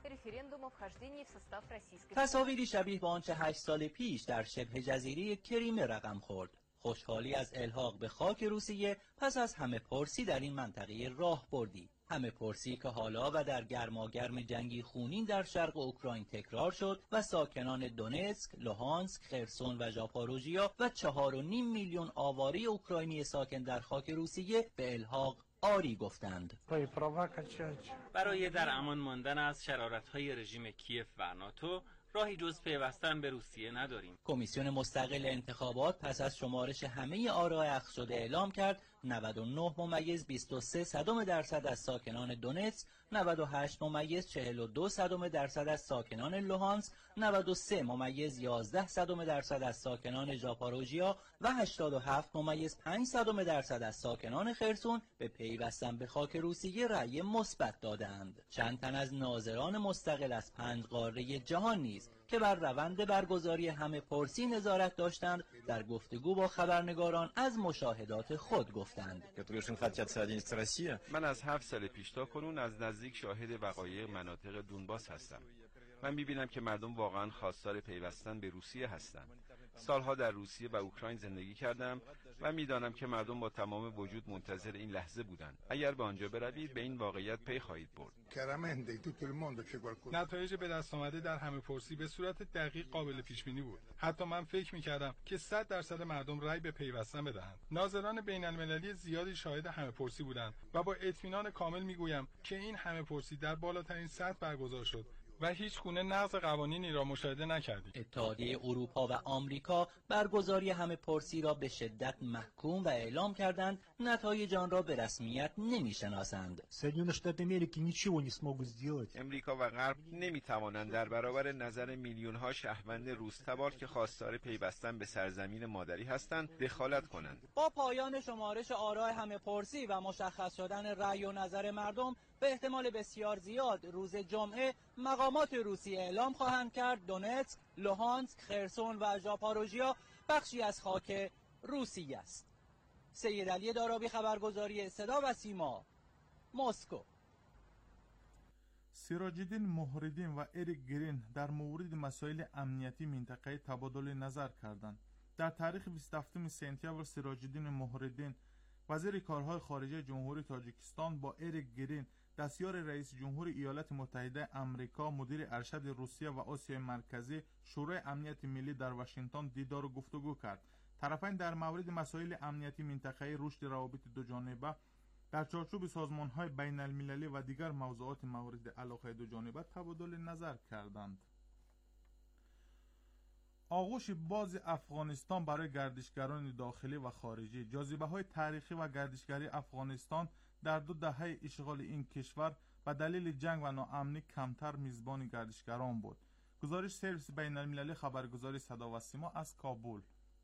референдума вхождения в состав Российской تصاویری شبیه به آنچه هشت سال پیش در شبه جزیره کریمه رقم خورد. خوشحالی از الحاق به خاک روسیه پس از همه پرسی در این منطقه راه بردی. همه پرسی که حالا و در گرماگرم جنگی خونین در شرق اوکراین تکرار شد و ساکنان دونتسک، لوهانسک، خرسون و ژاپاروژیا و چهار و نیم میلیون آواره اوکراینی ساکن در خاک روسیه به الحاق آری گفتند. برای در امان ماندن از شرارت‌های رژیم کیف و ناتو راهی جز پیوستن به روسیه نداریم. کمیسیون مستقل انتخابات پس از شمارش همه آرای اخذ شده اعلام کرد نود و نه ممیز بیست و سه صدم درصد از ساکنان دونتسک، نود و هشت ممیز چهل و دو صدم درصد از ساکنان لوهانسک، نود و سه ممیز یازده صدم درصد از ساکنان ژاپاروژیا و هشتاد و هفت ممیز پنج صدم درصد از ساکنان خرسون به پیوستن به خاک روسیه رأی مثبت دادند. چند تن از ناظران مستقل از پنج قاره جهان نیز که بر روند برگزاری همه پرسی نظارت داشتند در گفتگو با خبرنگاران از مشاهدات خود گفتند. من از هفت سال پیش تا کنون از نزدیک شاهد وقایع مناطق دونباس هستم. من می‌بینم که مردم واقعا خواستار پیوستن به روسیه هستند. سالها در روسیه و اوکراین زندگی کردم و می‌دانم که مردم با تمام وجود منتظر این لحظه بودند. اگر به آنجا بروید به این واقعیت پی خواهید برد. نتایج به دست آمده در همه پرسی به صورت دقیق قابل پیش بینی بود. حتی من فکر می‌کردم که صد درصد مردم رأی به پیوستن بدهند. ناظران بین‌المللی زیادی شاهد همه پرسی بودند و با اطمینان کامل می‌گویم که این همه پرسی در بالاترین سطح برگزار شد و هیچ گونه نقض قوانینی را مشاهده نکردیم. اتحادیه اروپا و آمریکا برگزاری همه پرسی را به شدت محکوم و اعلام کردند نتایج آن را به رسمیت نمی‌شناسند. امریکا و غرب نمی‌توانند در برابر نظر میلیون‌ها شهروند روس‌تبار که خواستار پیوستن به سرزمین مادری هستند دخالت کنند. با پایان شمارش آرای همه پرسی و مشخص شدن رأی و نظر مردم به احتمال بسیار زیاد روز جمعه مقامات روسیه اعلام خواهند کرد دونتسک، لوهانسک، خرسون و ژاپاروژیا بخشی از خاک روسیه است. سید علی دارابی، خبرگزاری صدا و سیما، مسکو. سیراج‌الدین مهرالدین و اریک گرین در مورد مسائل امنیتی منطقه تبادل نظر کردند. در تاریخ بیست و هفتم سپتامبر سیراج‌الدین مهرالدین وزیر کارهای خارجه جمهوری تاجیکستان با اریک گرین دستیار رئیس جمهور ایالات متحده آمریکا، مدیر ارشد روسیه و آسیای مرکزی شورای امنیت ملی در واشنگتن دیدار و گفتگو کرد. طرفین در مورد مسائل امنیتی منطقه‌ای، رشد روابط دو جانبه در چارچوب سازمان‌های بین المللی و دیگر موضوعات مورد علاقه دو جانبه تبادل نظر کردند. آغوش باز افغانستان برای گردشگران داخلی و خارجی. جاذبه‌های تاریخی و گردشگری افغانستان در دو دهه اشغال این کشور به دلیل جنگ و ناامنی کمتر میزبان گردشگران بود. گزارش سرویس بین المللی خبرگزاری صدا و سیما از کابل.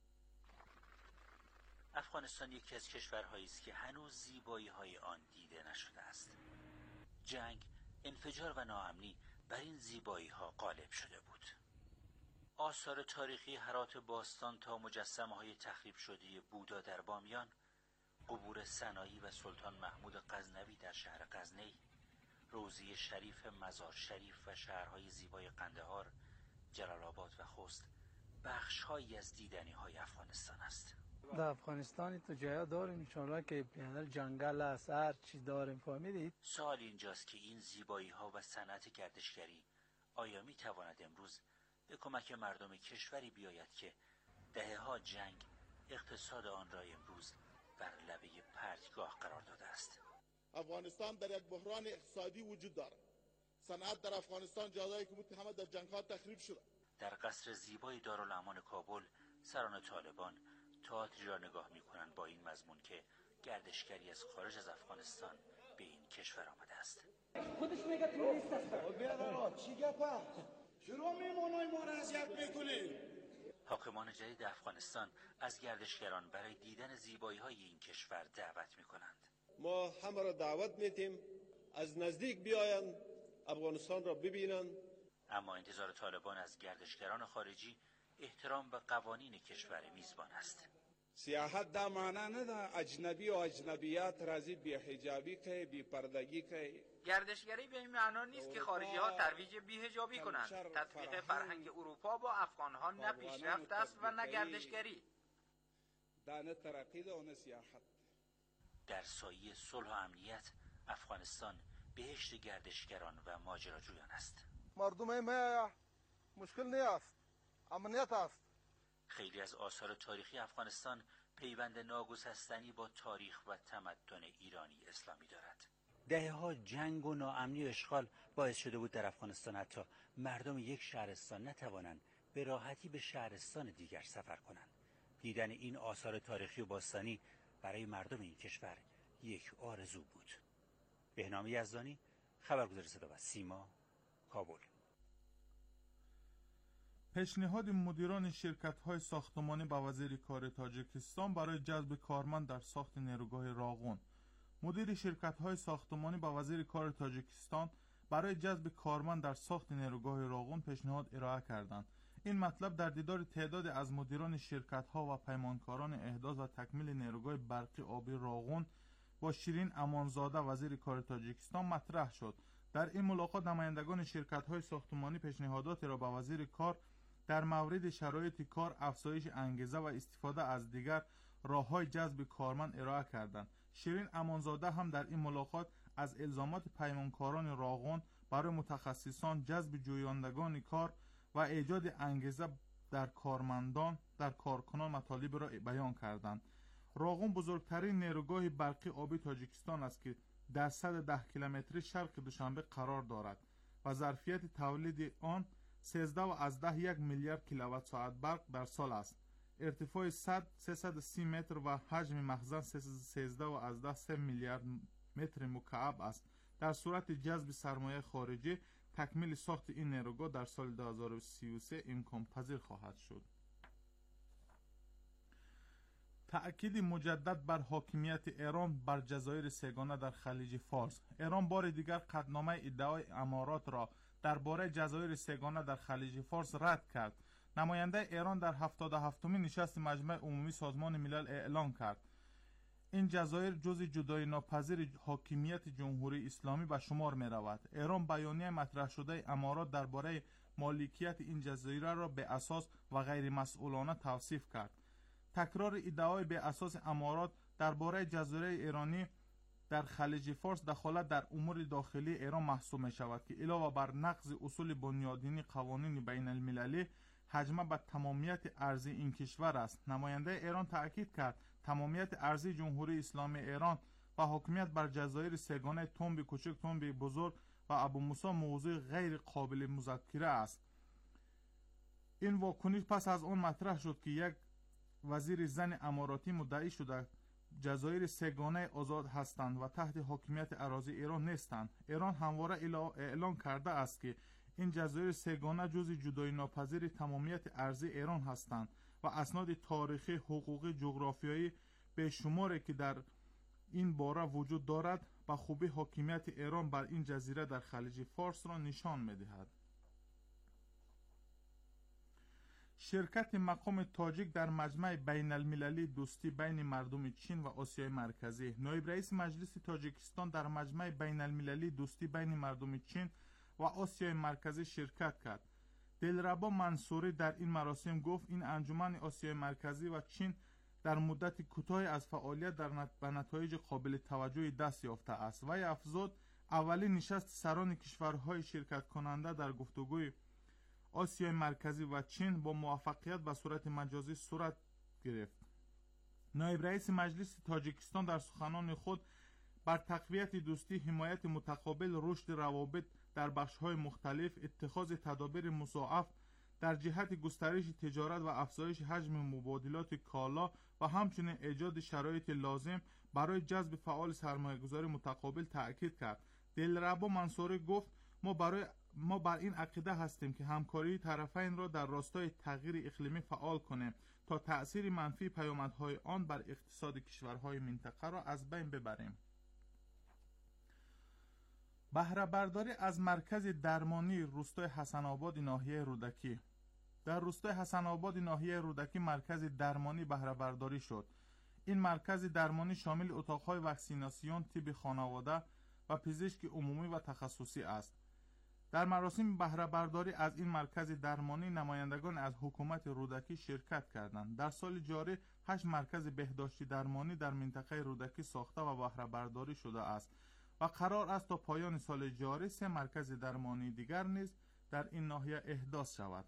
افغانستان یکی از کشورهایی است که هنوز زیبایی‌های آن دیده نشده است. جنگ، انفجار و ناامنی بر این زیبایی‌ها غالب شده بود. آثار تاریخی هرات باستان تا مجسمه‌های تخریب شده بودا در بامیان، قبور سنایی و سلطان محمود غزنوی در شهر غزنی، روضه شریف مزار شریف و شهرهای زیبای قندهار، جلال آباد و خوست بخش‌هایی از دیدنی‌های افغانستان است. در افغانستان تو جایا داریم انشاءالله که پیانر جنگل است، هر چی داریم. فهمیدید؟ سوال اینجاست که این زیبایی‌ها و صنعت گردشگری آیا می‌تواند امروز به کمک مردم کشوری بیاید که دهه‌ها جنگ اقتصاد آن را امروز بر لبه پرتگاه قرار داده است. افغانستان در یک بحران اقتصادی وجود دارد. صنعت در افغانستان جاهایی که متهم در جنگ‌ها تخریب شده. در قصر زیبای دارالامان کابل سران طالبان تئاتری را نگاه می‌کنند با این مضمون که گردشگری از خارج از افغانستان به این کشور آمده است. خودش میگه توریست است. بیادر چی گپه؟ چرا میمونای ما را اذیت میکنی؟ حاکمان جدید افغانستان از گردشگران برای دیدن زیبایی‌های این کشور دعوت می‌کنند. ما همه را دعوت می‌تیم از نزدیک بیاین افغانستان را ببینن. اما انتظار طالبان از گردشگران خارجی احترام به قوانین کشور میزبان است. سیاحت دا معنا نه ده اجنبی و اجنبیات راضی بی حجابی که بی پردگی که. گردشگری به این معنا نیست که خارجی ها ترویج بی‌حجابی کنند. تطبیق فرهنگ اروپا با افغان ها نه پیشرفت است و نه گردشگری. در سایه صلح و امنیت افغانستان بهشت گردشگران و ماجراجویان است. مردم ما مشکل نیست، امنیت است. خیلی از آثار تاریخی افغانستان پیوند ناگسستنی با تاریخ و تمدن ایرانی اسلامی دارد. دهه‌ها جنگ و ناامنی و اشغال باعث شده بود در افغانستان حتی مردم یک شهرستان نتوانند به راحتی به شهرستان دیگر سفر کنند. دیدن این آثار تاریخی و باستانی برای مردم این کشور یک آرزو بود. بهنام یزدانی، خبرگزار صدا و سیما، کابل. پیشنهاد مدیران شرکت‌های ساختمانی به وزیر کار تاجیکستان برای جذب کارمند در ساخت نیروگاه راغون. مدیر شرکت‌های ساختمانی به وزیر کار تاجیکستان برای جذب کارمند در ساخت نیروگاه راغون پیشنهاد ارائه کردند. این مطلب در دیدار تعداد از مدیران شرکت‌ها و پیمانکاران احداث و تکمیل نیروگاه برقی آبی راغون با شیرین امانزاده وزیر کار تاجیکستان مطرح شد. در این ملاقات نمایندگان شرکت‌های ساختمانی پیشنهادات را به وزیر کار در مورد شرایط کار، افزایش انگیزه و استفاده از دیگر راه‌های جذب کارمند ارائه کردند. شیرین امانزاده هم در این ملاقات از الزامات پیمانکاران راغون برای متخصصان، جذب جویندگان کار و ایجاد انگیزه در کارمندان در کارکنان مطالب را بیان کردند. راغون بزرگترین نیروگاه برقی آبی تاجیکستان است که در صد و ده کیلومتری شرق دوشنبه قرار دارد و ظرفیت تولید آن سیزده و از ده یک میلیارد کیلووات ساعت برق در سال است. ارتفاع صد سیصد و سی متر و حجم مخزن سیزده و از ده سه میلیارد متر مکعب است. در صورت جذب سرمایه خارجی تکمیل ساخت این نیروگاه در سال دو هزار و سی و سه امکان پذیر خواهد شد. تأکید مجدد بر حاکمیت ایران بر جزایر سه‌گانه در خلیج فارس. ایران بار دیگر قطعنامه ادعای امارات را درباره جزایر سه‌گانه در خلیج فارس رد کرد. نماینده ایران در هفتاد و هفتمین نشست مجمع عمومی سازمان ملل اعلام کرد این جزایر جزء جدایی ناپذیر حاکمیت جمهوری اسلامی به شمار می رود. ایران بیانیه مطرح شده امارات درباره مالکیت این جزایر را به اساس و غیر مسئولانه توصیف کرد. تکرار ادعای به اساس امارات درباره جزایر ایرانی در خلیج فارس دخالت در امور داخلی ایران محسوب می شود که علاوه بر نقض اصول بنیادینی قوانین بین المللی هجمه به تمامیت ارضی این کشور است. نماینده ایران تأکید کرد تمامیت ارضی جمهوری اسلامی ایران و حاکمیت بر جزایر سه‌گانه تنب کوچک، تنب بزرگ و ابو موسی موضوع غیر قابل مذاکره است. این واکنش پس از آن مطرح شد که یک وزیر زن اماراتی مدعی شده جزایر سه‌گانه آزاد هستند و تحت حاکمیت اراضی ایران نیستند. ایران همواره اعلام کرده است که این جزایر سه‌گانه جزء جدایی ناپذیر تمامیت ارضی ایران هستند و اسناد تاریخی، حقوقی، جغرافیایی به شماری که در این باره وجود دارد به خوبی حاکمیت ایران بر این جزیره در خلیج فارس را نشان می‌دهد. شرکت مقام تاجیک در مجمع بین المللی دوستی بین مردم چین و آسیای مرکزی. نایب رئیس مجلس تاجیکستان در مجمع بین المللی دوستی بین مردم چین و آسیای مرکزی شرکت کرد. دلربا منصوری در این مراسم گفت این انجمن آسیای مرکزی و چین در مدت کوتاهی از فعالیت در نت... به نتایج قابل توجهی دست یافته است. وی افزود اولین نشست سران کشورهای شرکت کننده در گفتگوی آسیای مرکزی و چین با موفقیت به صورت مجازی صورت گرفت. نایب رئیس مجلس تاجیکستان در سخنان خود بر تقویت دوستی، حمایت متقابل، رشد روابط در بخش‌های مختلف، اتخاذ تدابیر مضاعف در جهت گسترش تجارت و افزایش حجم مبادلات کالا و همچنین ایجاد شرایط لازم برای جذب فعال سرمایه‌گذاری متقابل تأکید کرد. دلربا منصوری گفت ما برای ما بر این عقیده هستیم که همکاری طرفین را در راستای تغییر اقلیمی فعال کنیم تا تأثیر منفی پیامدهای آن بر اقتصاد کشورهای منطقه را از بین ببریم. بهره برداری از مرکز درمانی روستای حسن آباد ناحیه رودکی. در روستای حسن آباد ناحیه رودکی مرکز درمانی بهره برداری شد. این مرکز درمانی شامل اتاق‌های واکسیناسیون، طب خانواده و پزشک عمومی و تخصصی است. در مراسم بهره برداری از این مرکز درمانی نمایندگان از حکومت رودکی شرکت کردند. در سال جاری هشت مرکز بهداشتی درمانی در منطقه رودکی ساخته و بهره برداری شده است و قرار است تا پایان سال جاری سه مرکز درمانی دیگر نیز در این ناحیه احداث شود.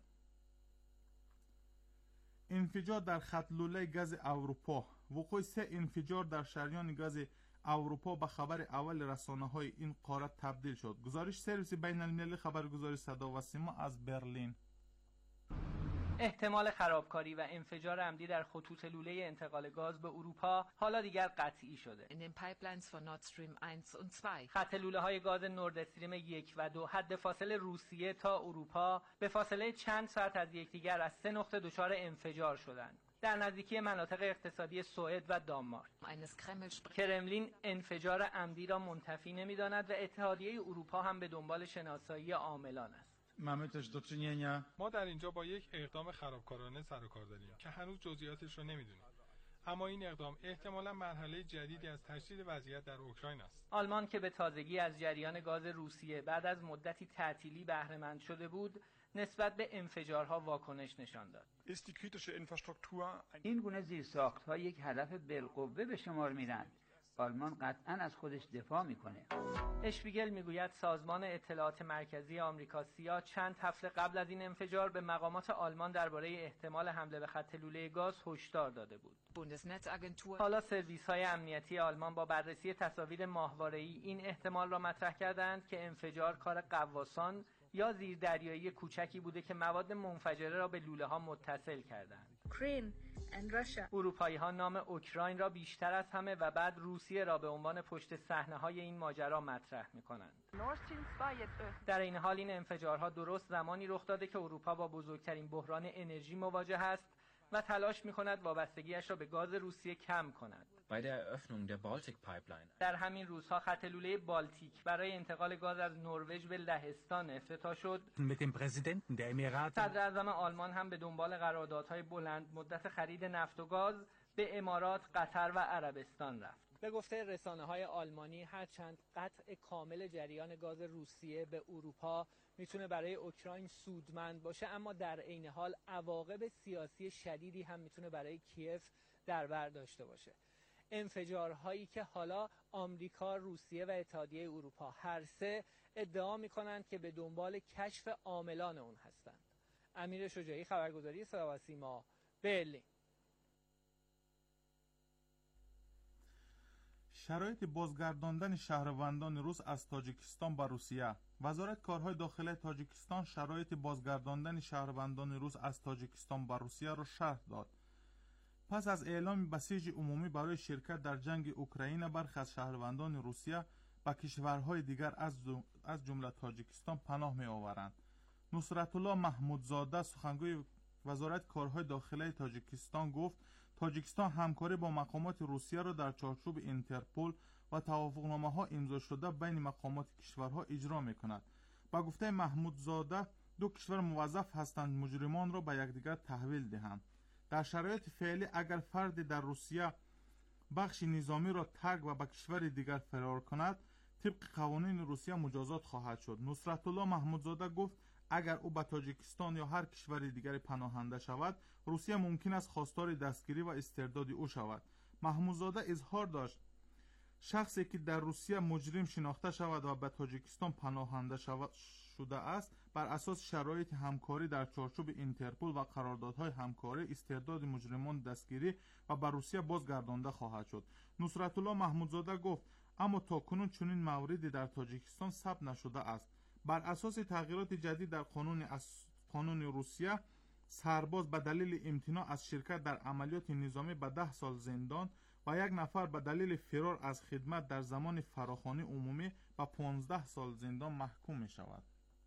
انفجار در خط لوله گاز اروپا. وقوع سه انفجار در شریان گاز اروپا به خبر اول رسانه‌های این قاره تبدیل شد. گزارش سرویس بین المللی خبرگزاری صدا و سیما از برلین. احتمال خرابکاری و انفجار عمدی در خطوط لوله انتقال گاز به اروپا حالا دیگر قطعی شده. In den Pipelines von Nord Stream eins und zwei. خط لوله های گاز نورد استریم یک و دو حد فاصله روسیه تا اروپا به فاصله چند ساعت از یکدیگر از سه نقطه دچار انفجار شدند. در نزدیکی مناطق اقتصادی سوئد و دانمارک. کرملین انفجار عمدی را منتفی نمی‌داند و اتحادیه اروپا هم به دنبال شناسایی عاملان است. ما در اینجا با یک اقدام خرابکارانه سر و کار داریم که هنوز جزئیاتش رو نمیدونیم. اما این اقدام احتمالاً مرحله جدیدی از تشدید وضعیت در اوکراین است. آلمان که به تازگی از جریان گاز روسیه بعد از مدتی تعطیلی بهره مند شده بود، نسبت به انفجارها واکنش نشان داد. این گونه زیرساخت‌ها یک هدف بالقوه به شمار میرند. آلمان قطعاً از خودش دفاع میکنه. اشپیگل میگوید سازمان اطلاعات مرکزی آمریکا سیا چند هفته قبل از این انفجار به مقامات آلمان درباره احتمال حمله به خط لوله گاز هشدار داده بود. حالا سرویس‌های امنیتی آلمان با بررسی تصاویر ماهواره‌ای این احتمال را مطرح کردند که انفجار کار غواصان یا زیردریایی کوچکی بوده که مواد منفجره را به لوله ها متصل کردند. اروپایی ها نام اوکراین را بیشتر از همه و بعد روسیه را به عنوان پشت صحنه های این ماجرا مطرح می کنند. در این حال این انفجارها درست زمانی رخ داده که اروپا با بزرگترین بحران انرژی مواجه است و تلاش می کند وابستگیش را به گاز روسیه کم کند. در همین روزها خط لوله بالتیک برای انتقال گاز از نروژ به لهستان افتتاح شد. صدر اعظم آلمان هم به دنبال قراردادهای بلند مدت خرید نفت و گاز به امارات، قطر و عربستان رفت. به گفته رسانه‌های آلمانی هرچند قطع کامل جریان گاز روسیه به اروپا میتونه برای اوکراین سودمند باشه، اما در عین حال عواقب سیاسی شدیدی هم میتونه برای کیف در بر داشته باشه. انفجارهایی که حالا آمریکا، روسیه و اتحادیه اروپا هر سه ادعا میکنند که به دنبال کشف عاملان اون هستند. امیر شجاعی، خبرگزاری صدا و سیما، برلین. شرایط بازگرداندن شهروندان روس از تاجیکستان به روسیه. وزارت کارهای داخلی تاجیکستان شرایط بازگرداندن شهروندان روس از تاجیکستان به روسیه را شرح داد. پس از اعلام بسیج عمومی برای شرکت در جنگ اوکراین، برخی از شهروندان روسیه به کشورهای دیگر از جمله تاجیکستان پناه می آورند. نصرت الله محمودزاده، سخنگوی وزارت کارهای داخلی تاجیکستان، گفت تاجیکستان همکاری با مقامات روسیه را در چارچوب اینترپل و توافقنامه ها امضا شده بین مقامات کشورها اجرا می کند. با گفته محمودزاده، دو کشور موظف هستند مجرمان را به یکدیگر تحویل دهند. در شرایط فعلی اگر فردی در روسیه بخش نظامی را ترک و به کشور دیگر فرار کند، طبق قوانین روسیه مجازات خواهد شد. نصرت الله محمودزاده گفت اگر او به تاجیکستان یا هر کشور دیگری پناهنده شود، روسیه ممکن است خواستار دستگیری و استرداد او شود. محمودزاده اظهار داشت شخصی که در روسیه مجرم شناخته شود و به تاجیکستان پناهنده شود شده است، بر اساس شرایط همکاری در چارچوب اینترپل و قراردادهای همکاری استرداد مجرمان دستگیری و به روسیه بازگردانده خواهد شد. نصرت الله محمودزاده گفت اما تاکنون چنین موردی در تاجیکستان ثبت نشده است. بر اساس تغییرات جدید در قانون از قانون روسیه، سرباز به دلیل امتناع از شرکت در عملیات نظامی به ده سال زندان و یک نفر به دلیل فرار از خدمت در زمان فراخوانی عمومی به پانزده سال زندان محکوم می شود.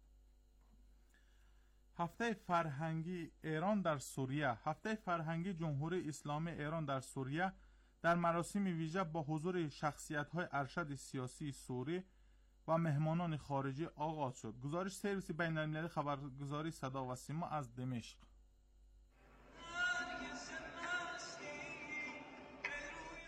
هفته فرهنگی ایران در سوریه. هفته فرهنگی جمهوری اسلامی ایران در سوریه در مراسم ویژه با حضور شخصیت‌های ارشد سیاسی سوری و مهمانان خارجی آغاز شد. گزارش سرویس بین المللی خبرگزاری صدا و سیما از دمشق.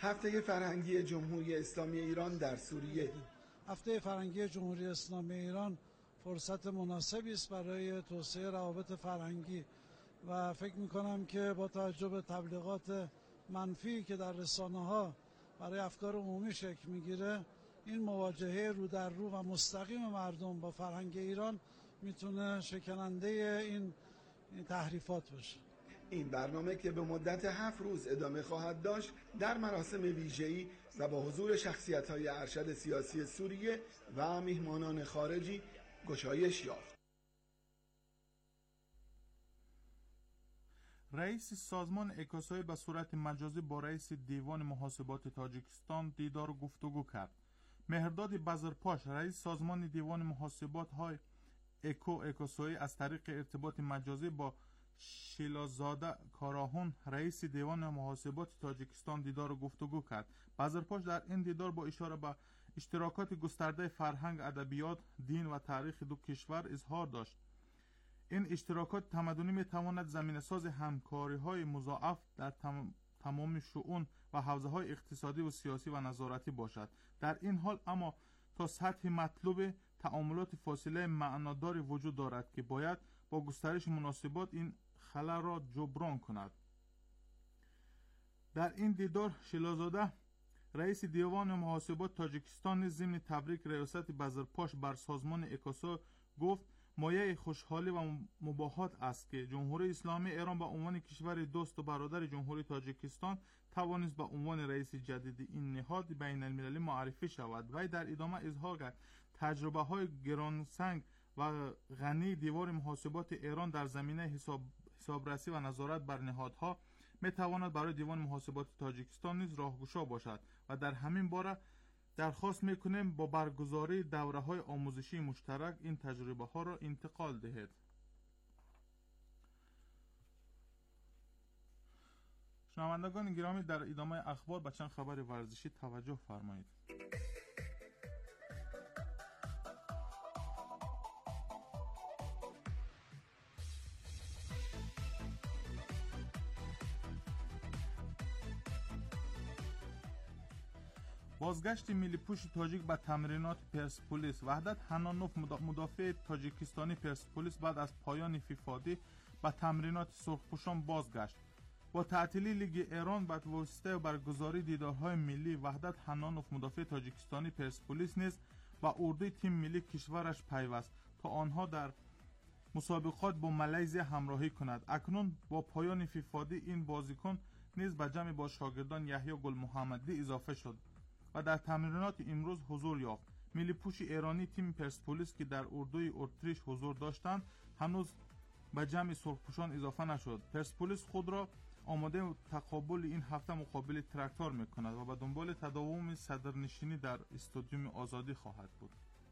هفته فرهنگی جمهوری اسلامی ایران در سوریه. هفته فرهنگی جمهوری اسلامی ایران فرصت مناسبی است برای توسعه روابط فرهنگی و فکر می‌کنم که با توجه به تبلیغات منفی که در رسانه‌ها برای افکار عمومی شکل می‌گیره، این مواجهه رو در رو و مستقیم مردم با فرهنگ ایران میتونه شکننده این تحریفات باشه. این برنامه که به مدت هفت روز ادامه خواهد داشت در مراسم ویژه‌ای و با حضور شخصیت‌های ارشد سیاسی سوریه و میهمانان خارجی گشایش یافت. رئیس سازمان اکاسای به صورت مجازی با رئیس دیوان محاسبات تاجیکستان دیدار و گفتگو کرد. مهرداد بزرپاش رئیس سازمان دیوان محاسبات های اکو اکاسای از طریق ارتباط مجازی با شیلازاده کاراهون رئیس دیوان محاسبات تاجیکستان دیدار و گفتگو کرد. بزرپاش در این دیدار با اشاره به اشتراکات گسترده فرهنگ، ادبیات، دین و تاریخ دو کشور اظهار داشت. این اشتراکات تمدنی می تواند زمینه ساز همکاری های مضاعف در تم... تمام شؤون و حوزه های اقتصادی و سیاسی و نظارتی باشد. در این حال اما تا سطح مطلوب تعاملات فاصله معناداری وجود دارد که باید با گسترش مناسبات این خلل را جبران کند. در این دیدار شیلازاده رئیس دیوان محاسبات تاجیکستان ضمن تبریک ریاست بزرپاش بر سازمان اکاسا گفت مایه خوشحالی و مباهات است که جمهوری اسلامی ایران به عنوان کشور دوست و برادر جمهوری تاجیکستان توانست به عنوان رئیس جدید این نهاد بین المللی معرفی شود. و در ادامه اظهار کرد تجربه های گرانسنگ و غنی دیوار محاسبات ایران در زمینه حساب حسابرسی و نظارت بر نهادها می تواند برای دیوان محاسبات تاجیکستان نیز راهگشا باشد و در همین باره درخواست میکنیم با برگزاری دوره های آموزشی مشترک این تجربه ها را انتقال دهید. شنوندگان گرامی، در ادامه اخبار به چند خبر ورزشی توجه فرمایید. بازگشت ملی پوش تاجیک به تمرینات پرسپولیس. وحدت حنانوف مدافع تاجیکستانی پرسپولیس بعد از پایان فیفادی به تمرینات سرخپوشان بازگشت. با تعطیلی لیگ ایران بعد واسطه برگزاری دیدارهای ملی، وحدت حنانوف مدافع تاجیکستانی پرسپولیس نیز با اردوی تیم ملی کشورش پیوست تا آنها در مسابقات با مالزی همراهی کند. اکنون با پایان فیفادی این بازیکن نیز به جمع با شاگردان یحیی گل محمدی اضافه شد و در تمرینات امروز حضور یافت. ملی پوش ایرانی تیم پرسپولیس که در اردوی اتریش حضور داشتند هنوز به جمع سرخپوشان اضافه نشد. پرسپولیس خود را آماده تقابل این هفته مقابل تراکتور میکند و به دنبال تداوم صدرنشینی در استادیوم آزادی خواهد بود.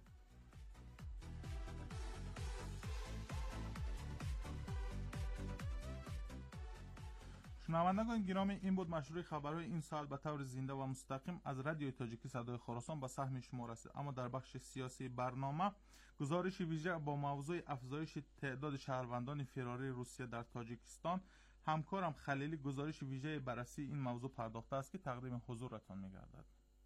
شنوندگان گرامی، این بود مشروع خبرهای این سال به طور زنده و مستقیم از رادیو تاجیکی صدای خراسان به سهم شما رسید. اما در بخش سیاسی برنامه گزارش ویژه با موضوع افزایش تعداد شهروندان فراری روسیه در تاجیکستان، همکارم خلیلی گزارش ویژه بررسی این موضوع پرداخته است که تقدیم حضورتان می‌گردد.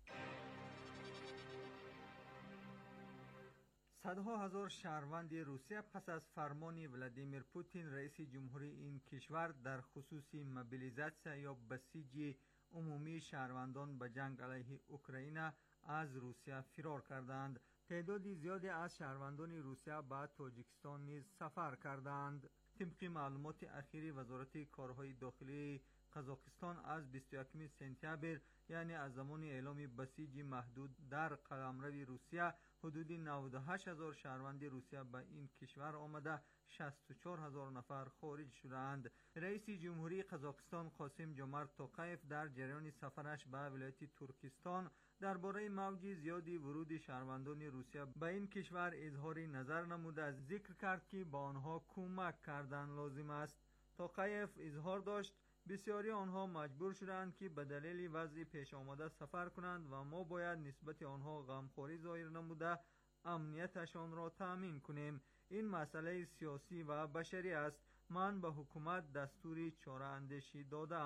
صدها هزار شهروند روسیه پس از فرمان ولادیمیر پوتین رئیس جمهوری این کشور در خصوص موبیلیزاسیون یا بسیج عمومی شهروندان به جنگ علیه اوکراین از روسیه فرار کردند. تعدادی زیادی از شهروندان روسیه به تاجیکستان نیز سفر کردند. طبق معلومات اخیری وزارت کارهای داخلی قزاقستان از بیست و یکم سپتامبر، یعنی از زمان اعلام بسیج محدود در قلمرو روسیه، حدود نود و هشت هزار شهروند روسیه به این کشور آمده شصت و چهار هزار نفر خارج شدند. رئیس جمهوری قزاقستان قاسم جمارت توقیف در جریان سفرش به ولایت ترکستان درباره موج زیادی ورود شهروندان روسیه به این کشور اظهار نظر نموده ذکر کرد که با آنها کمک کردن لازم است. توقیف اظهار داشت بسیاری آنها مجبور شدند که به دلیل وضع پیش آمده سفر کنند و ما باید نسبت آنها غمخواری ظاهر نموده امنیتشان را تأمین کنیم. این مسئله سیاسی و بشری است. من به حکومت دستور چاره اندیشی داده ام.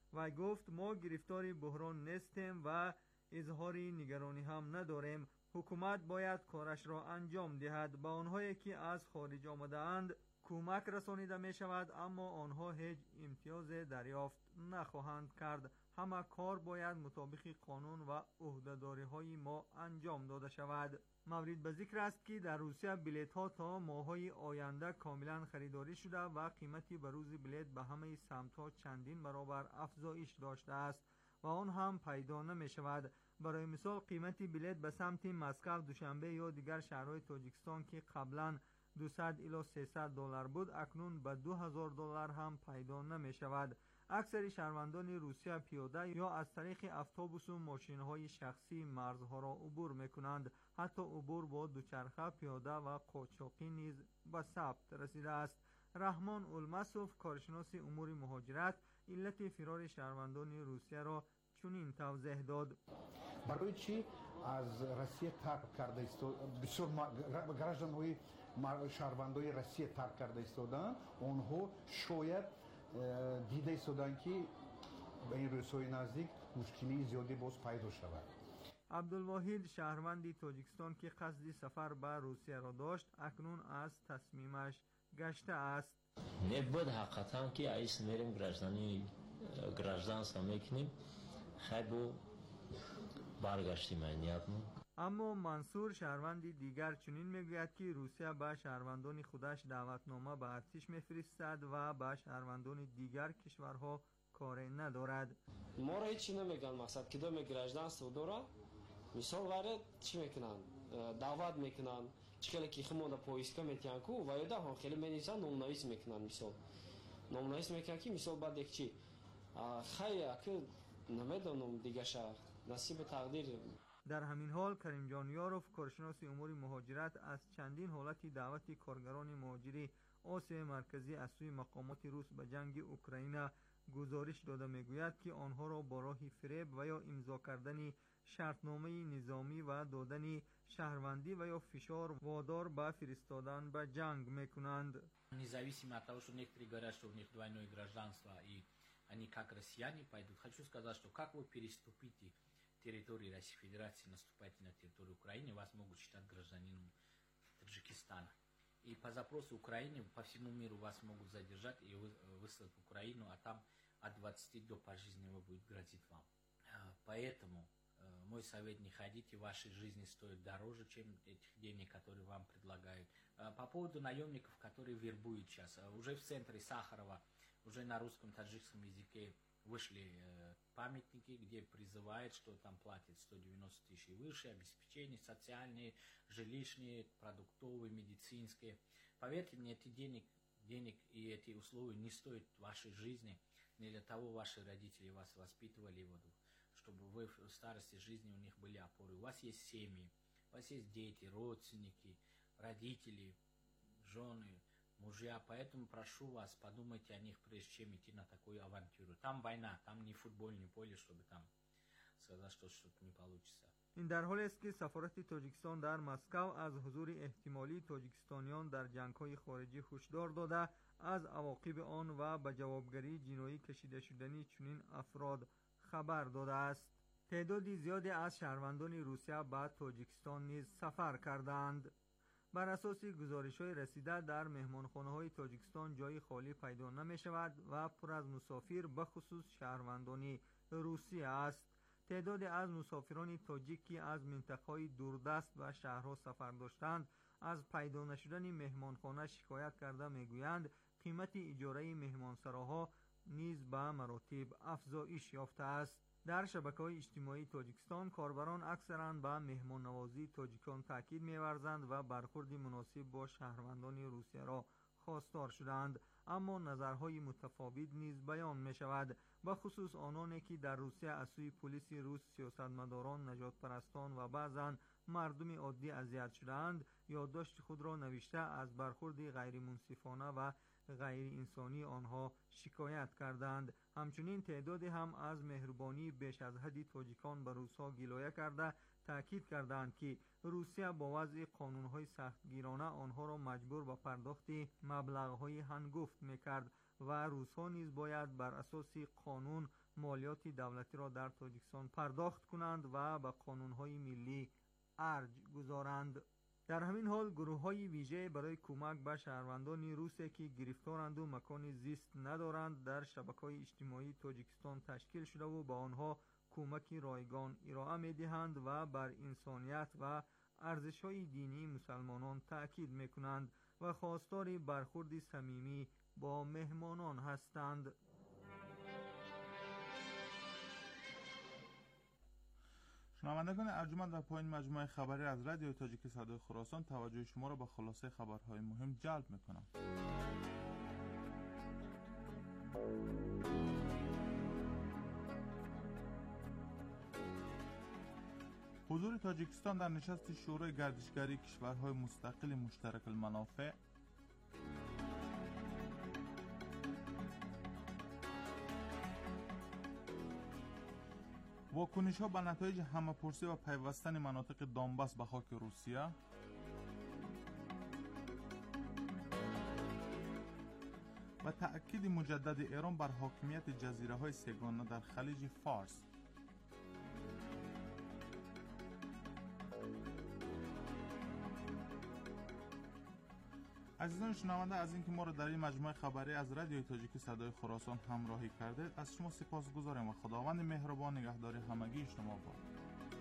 و گفت ما گرفتار بحران نیستیم و اظهاری نگرانی هم نداریم. حکومت باید کارش را انجام دهد. با آنهایی که از خارج آمده اند کمک رسانیده می شود، اما آنها هیچ امتیاز دریافت نخواهند کرد. همه کار باید مطابق قانون و عهده‌داری های ما انجام داده شود. مورد به ذکر است که در روسیه بلیط ها تا ماه‌های آینده کاملا خریداری شده و قیمتی به روز بلیط به همه سمت ها چندین برابر افزایش داشته است و آن هم پیدا نمی شود. برای مثال قیمت بلیط به سمت مسکو، دوشنبه یا دیگر شهرهای تاجیکستان که قبلا دویست الی سیصد دلار بود، اکنون به دو هزار دلار هم پیدا نمی شود. اکثر شهروندان روسیه پیاده یا از طریق اتوبوس و ماشین‌های شخصی مرزها را عبور می‌کنند. حتی عبور با دوچرخه، پیاده و قاچاقی نیز به ثبت رسیده است. رحمان المسوف، کارشناس امور مهاجرت، علت فرار شهروندان روسیه را چنین توضیح داد: برای چی از روسیه ترک کرده است؟ بسیار گраждан‌های شهروندان روسیه ترک کرده ایستادند. آنها شاید دیده ایستادند که به این روس‌های نزدیک مشکلی زیادی باز پیدا شود. عبدالواحد، شهروندی تاجیکستان که قصد سفر به روسیه را داشت، اکنون از تصمیمش گشته است. نبود حقیقتا که ایس میریم گраждани گражданство میکنیم خیلی برگشتیم نیتمون. اما منصور، شهروندی دیگر، چنین میگوید که روسیه به شهروندان خودش دعوتنامه به ارتش میفرستد و به شهروندان دیگر کشورها کاری ندارد. ما را هیچی نمیگن. مقصد که دو گражданство داره، مثال وارد چی میکنن؟ دعوت میکنن چکلی که خمون را پویسکا میتیان کو و یاده هم خیلی منیزن نامنویس میکنن. مثال نامنویس میکنن که مثال بعد یک چی خیلی که نمیدونم دیگه شهر نصیب تقدیر. در همین حال کریم جانیاروف، کارشناس امور مهاجرت، از چندین حالت دعوت کارگران مهاجری آسیا مرکزی از سوی مقامات روس به جنگ اوکراین گزارش داده میگوید که آنها را با راه فریب و یا امضا کردن شرطنامه نظامی و دادن شهروندی و یا فشار وادار به فرستادن به جنگ میکنند. Независимо от того, что некоторые говорят, что у них двойное гражданство и они как россияне пойдут, хочу сказать, что как вы переступите территории Российской Федерации, наступаете на территорию Украины, вас могут считать гражданином Таджикистана. И по запросу Украины по всему миру вас могут задержать и выслать в Украину, а там от двадцати до пожизненного будет грозить вам. Поэтому мой совет: не ходите, вашей жизни стоит дороже, чем этих денег, которые вам предлагают. По поводу наемников, которые вербуют сейчас, уже в центре Сахарова, уже на русском, таджикском языке вышли памятники, где призывают, что там платят сто девяносто тысяч и выше, обеспечение социальные, жилищные, продуктовые, медицинские. Поверьте мне, эти денег, денег и эти условия не стоят вашей жизни. Не для того ваши родители вас воспитывали, вот, чтобы вы в старости жизни у них были опоры. У вас есть семьи, у вас есть дети, родственники, родители, жены, мужья. Поэтому прошу вас, подумайте о них, прежде чем идти на такую авантюру. Там война, там не футбольное поле, чтобы там сказать, что что-то не получится. این در حالی است که سفارت تاجیکستان در مسکو از حضور احتمالی تاجیکستانیان در جنگ‌های خارجی هشدار داده از عواقب آن و به جوابگری جنایی کشیده شدنی چنین افراد خبر داده است. تعدادی زیادی از شهروندان روسیه به تاجیکستان نیز سفر کردند. بر اساس گزارش‌های رسیده در مهمانخانه‌های تاجیکستان جای خالی پیدا نمی‌شود و پر از مسافر به خصوص شهروندان روسیه است. تعدادی از مسافران تاجیکی از منطقه‌های دوردست و شهرها سفر داشتند از پیدا نشدن مهمانخانه شکایت کرده میگویند قیمت اجاره مهمانسراها نیز به مراتب افزایش یافته است. در شبکه‌های اجتماعی تاجیکستان کاربران اکثراً به مهمان نوازی تاجیکان تاکید می‌ورزند و برخورد مناسب با شهروندان روسیه را خواستار شدند، اما نظرهای متفاوت نیز بیان می‌شود، به خصوص آنانی که در روسیه از سوی پلیس روس، سیاستمداران، نجات پرستان و بعضاً مردم عادی اذیت شده‌اند. یادداشت خود را نوشته از برخورد غیر منصفانه و غیر انسانی آنها شکایت کردند. همچنین تعدادی هم از مهربانی بیش از حد تاجیکان به روس‌ها گلایه کرده تاکید کردند که روسیه با وضع قانون‌های سختگیرانه آنها را مجبور به پرداخت مبلغ‌های هنگفت می‌کرد و روس‌ها نیز باید بر اساس قانون مالیات دولتی را در تاجیکستان پرداخت کنند و به قانونهای ملی ارج گذارند. در همین حال گروه‌های ویژه برای کمک به شهروندان روسیه که گرفتارند و مکان زیست ندارند در شبکه‌های اجتماعی تاجیکستان تشکیل شده و با آنها کمک رایگان ارائه می‌دهند و بر انسانیت و ارزش‌های دینی مسلمانان تأکید می‌کنند و خواستار برخورد صمیمی با مهمانان هستند. شنوندگان ارجمند، در پایین مجموعه خبری از رادیو تاجیک صدای خراسان توجه شما را به خلاصه خبرهای مهم جلب می‌کنم. حضور تاجیکستان در نشست شورای گردشگری کشورهای مستقل مشترک المنافع. واکنش ها به نتایج همه‌پرسی و پیوستن مناطق دونباس به خاک روسیه. و تأکید مجدد ایران بر حاکمیت جزیره های سگانه در خلیج فارس. عزیزان شنونده، از اینکه ما را در این مجموعه خبری از رادیو تاجیک صدای خراسان همراهی کردید از شما سپاسگزارم و خداوند مهربان نگهدار همگی شما باد.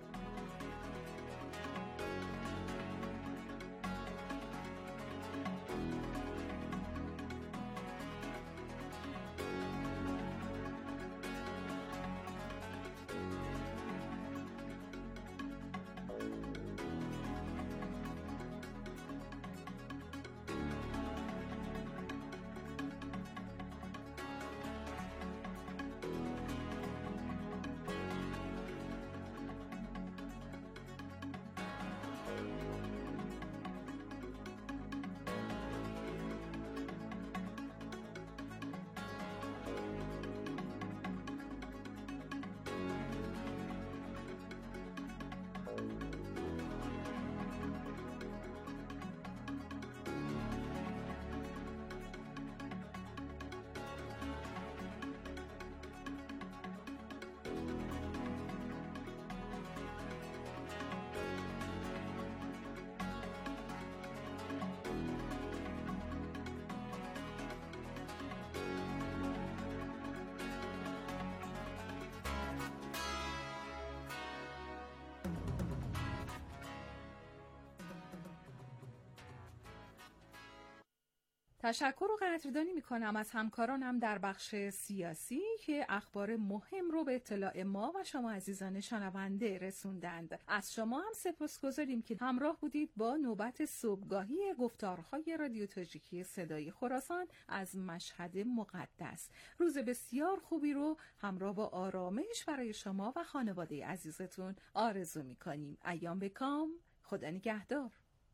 تشکر و قدردانی میکنم از همکارانم در بخش سیاسی که اخبار مهم رو به اطلاع ما و شما عزیزان شنونده رسوندند. از شما هم سپاسگزاریم که همراه بودید با نوبت صبحگاهی گفتارهای رادیو تاجیکی صدای خراسان از مشهد مقدس. روز بسیار خوبی رو همراه با آرامش برای شما و خانواده عزیزتون آرزو میکنیم. ایام بکام، خدا نگهدار.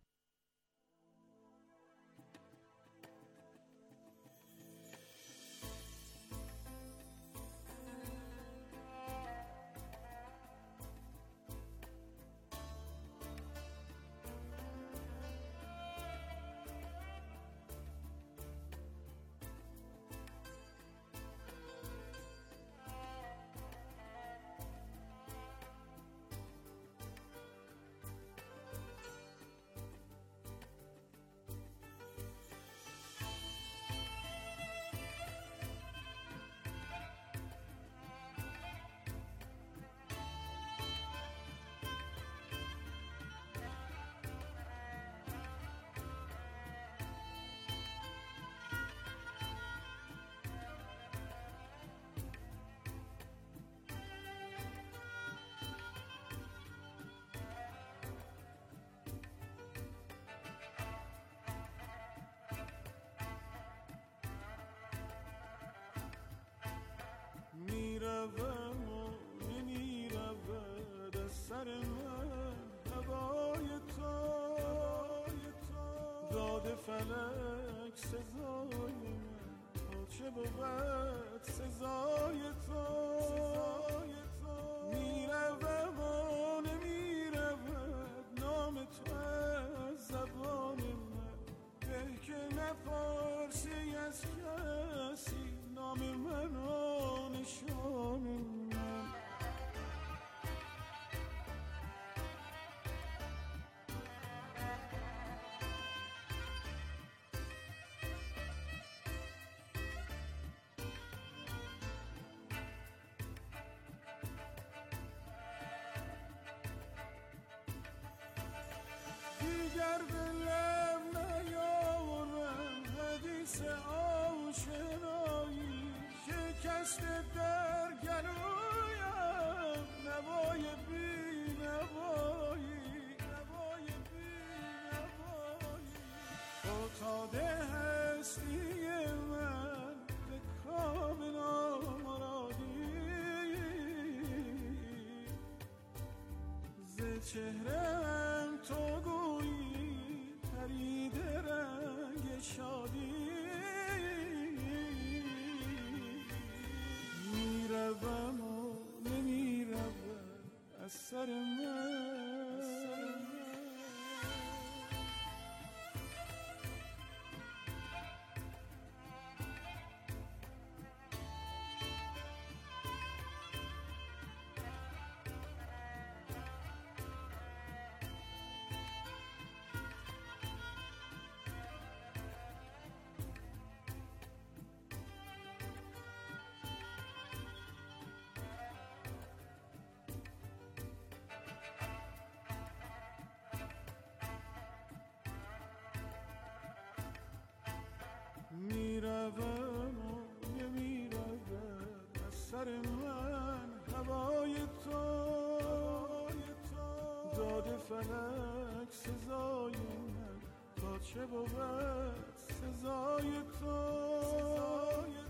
میروم و نمیرود از سر من هوای تو، داد فلک سزای من تا چه بود سزای تو. میروم و نمیرود نام تو از زبان من، به که نپرسی از کسی نام من و نشان اگر دلم نیارم حدیث آشنایی شکست در گلویم نوای بی نوایی نوای بی نوایی فتاده هستی من به کام نامرادی ز چهره‌ام تو گویی پریده رنگ شادی میروم و نمیروم از سر من میروم و نمیروم از سر من هوای تو داده فلک سزای من تا چه بود سزای تو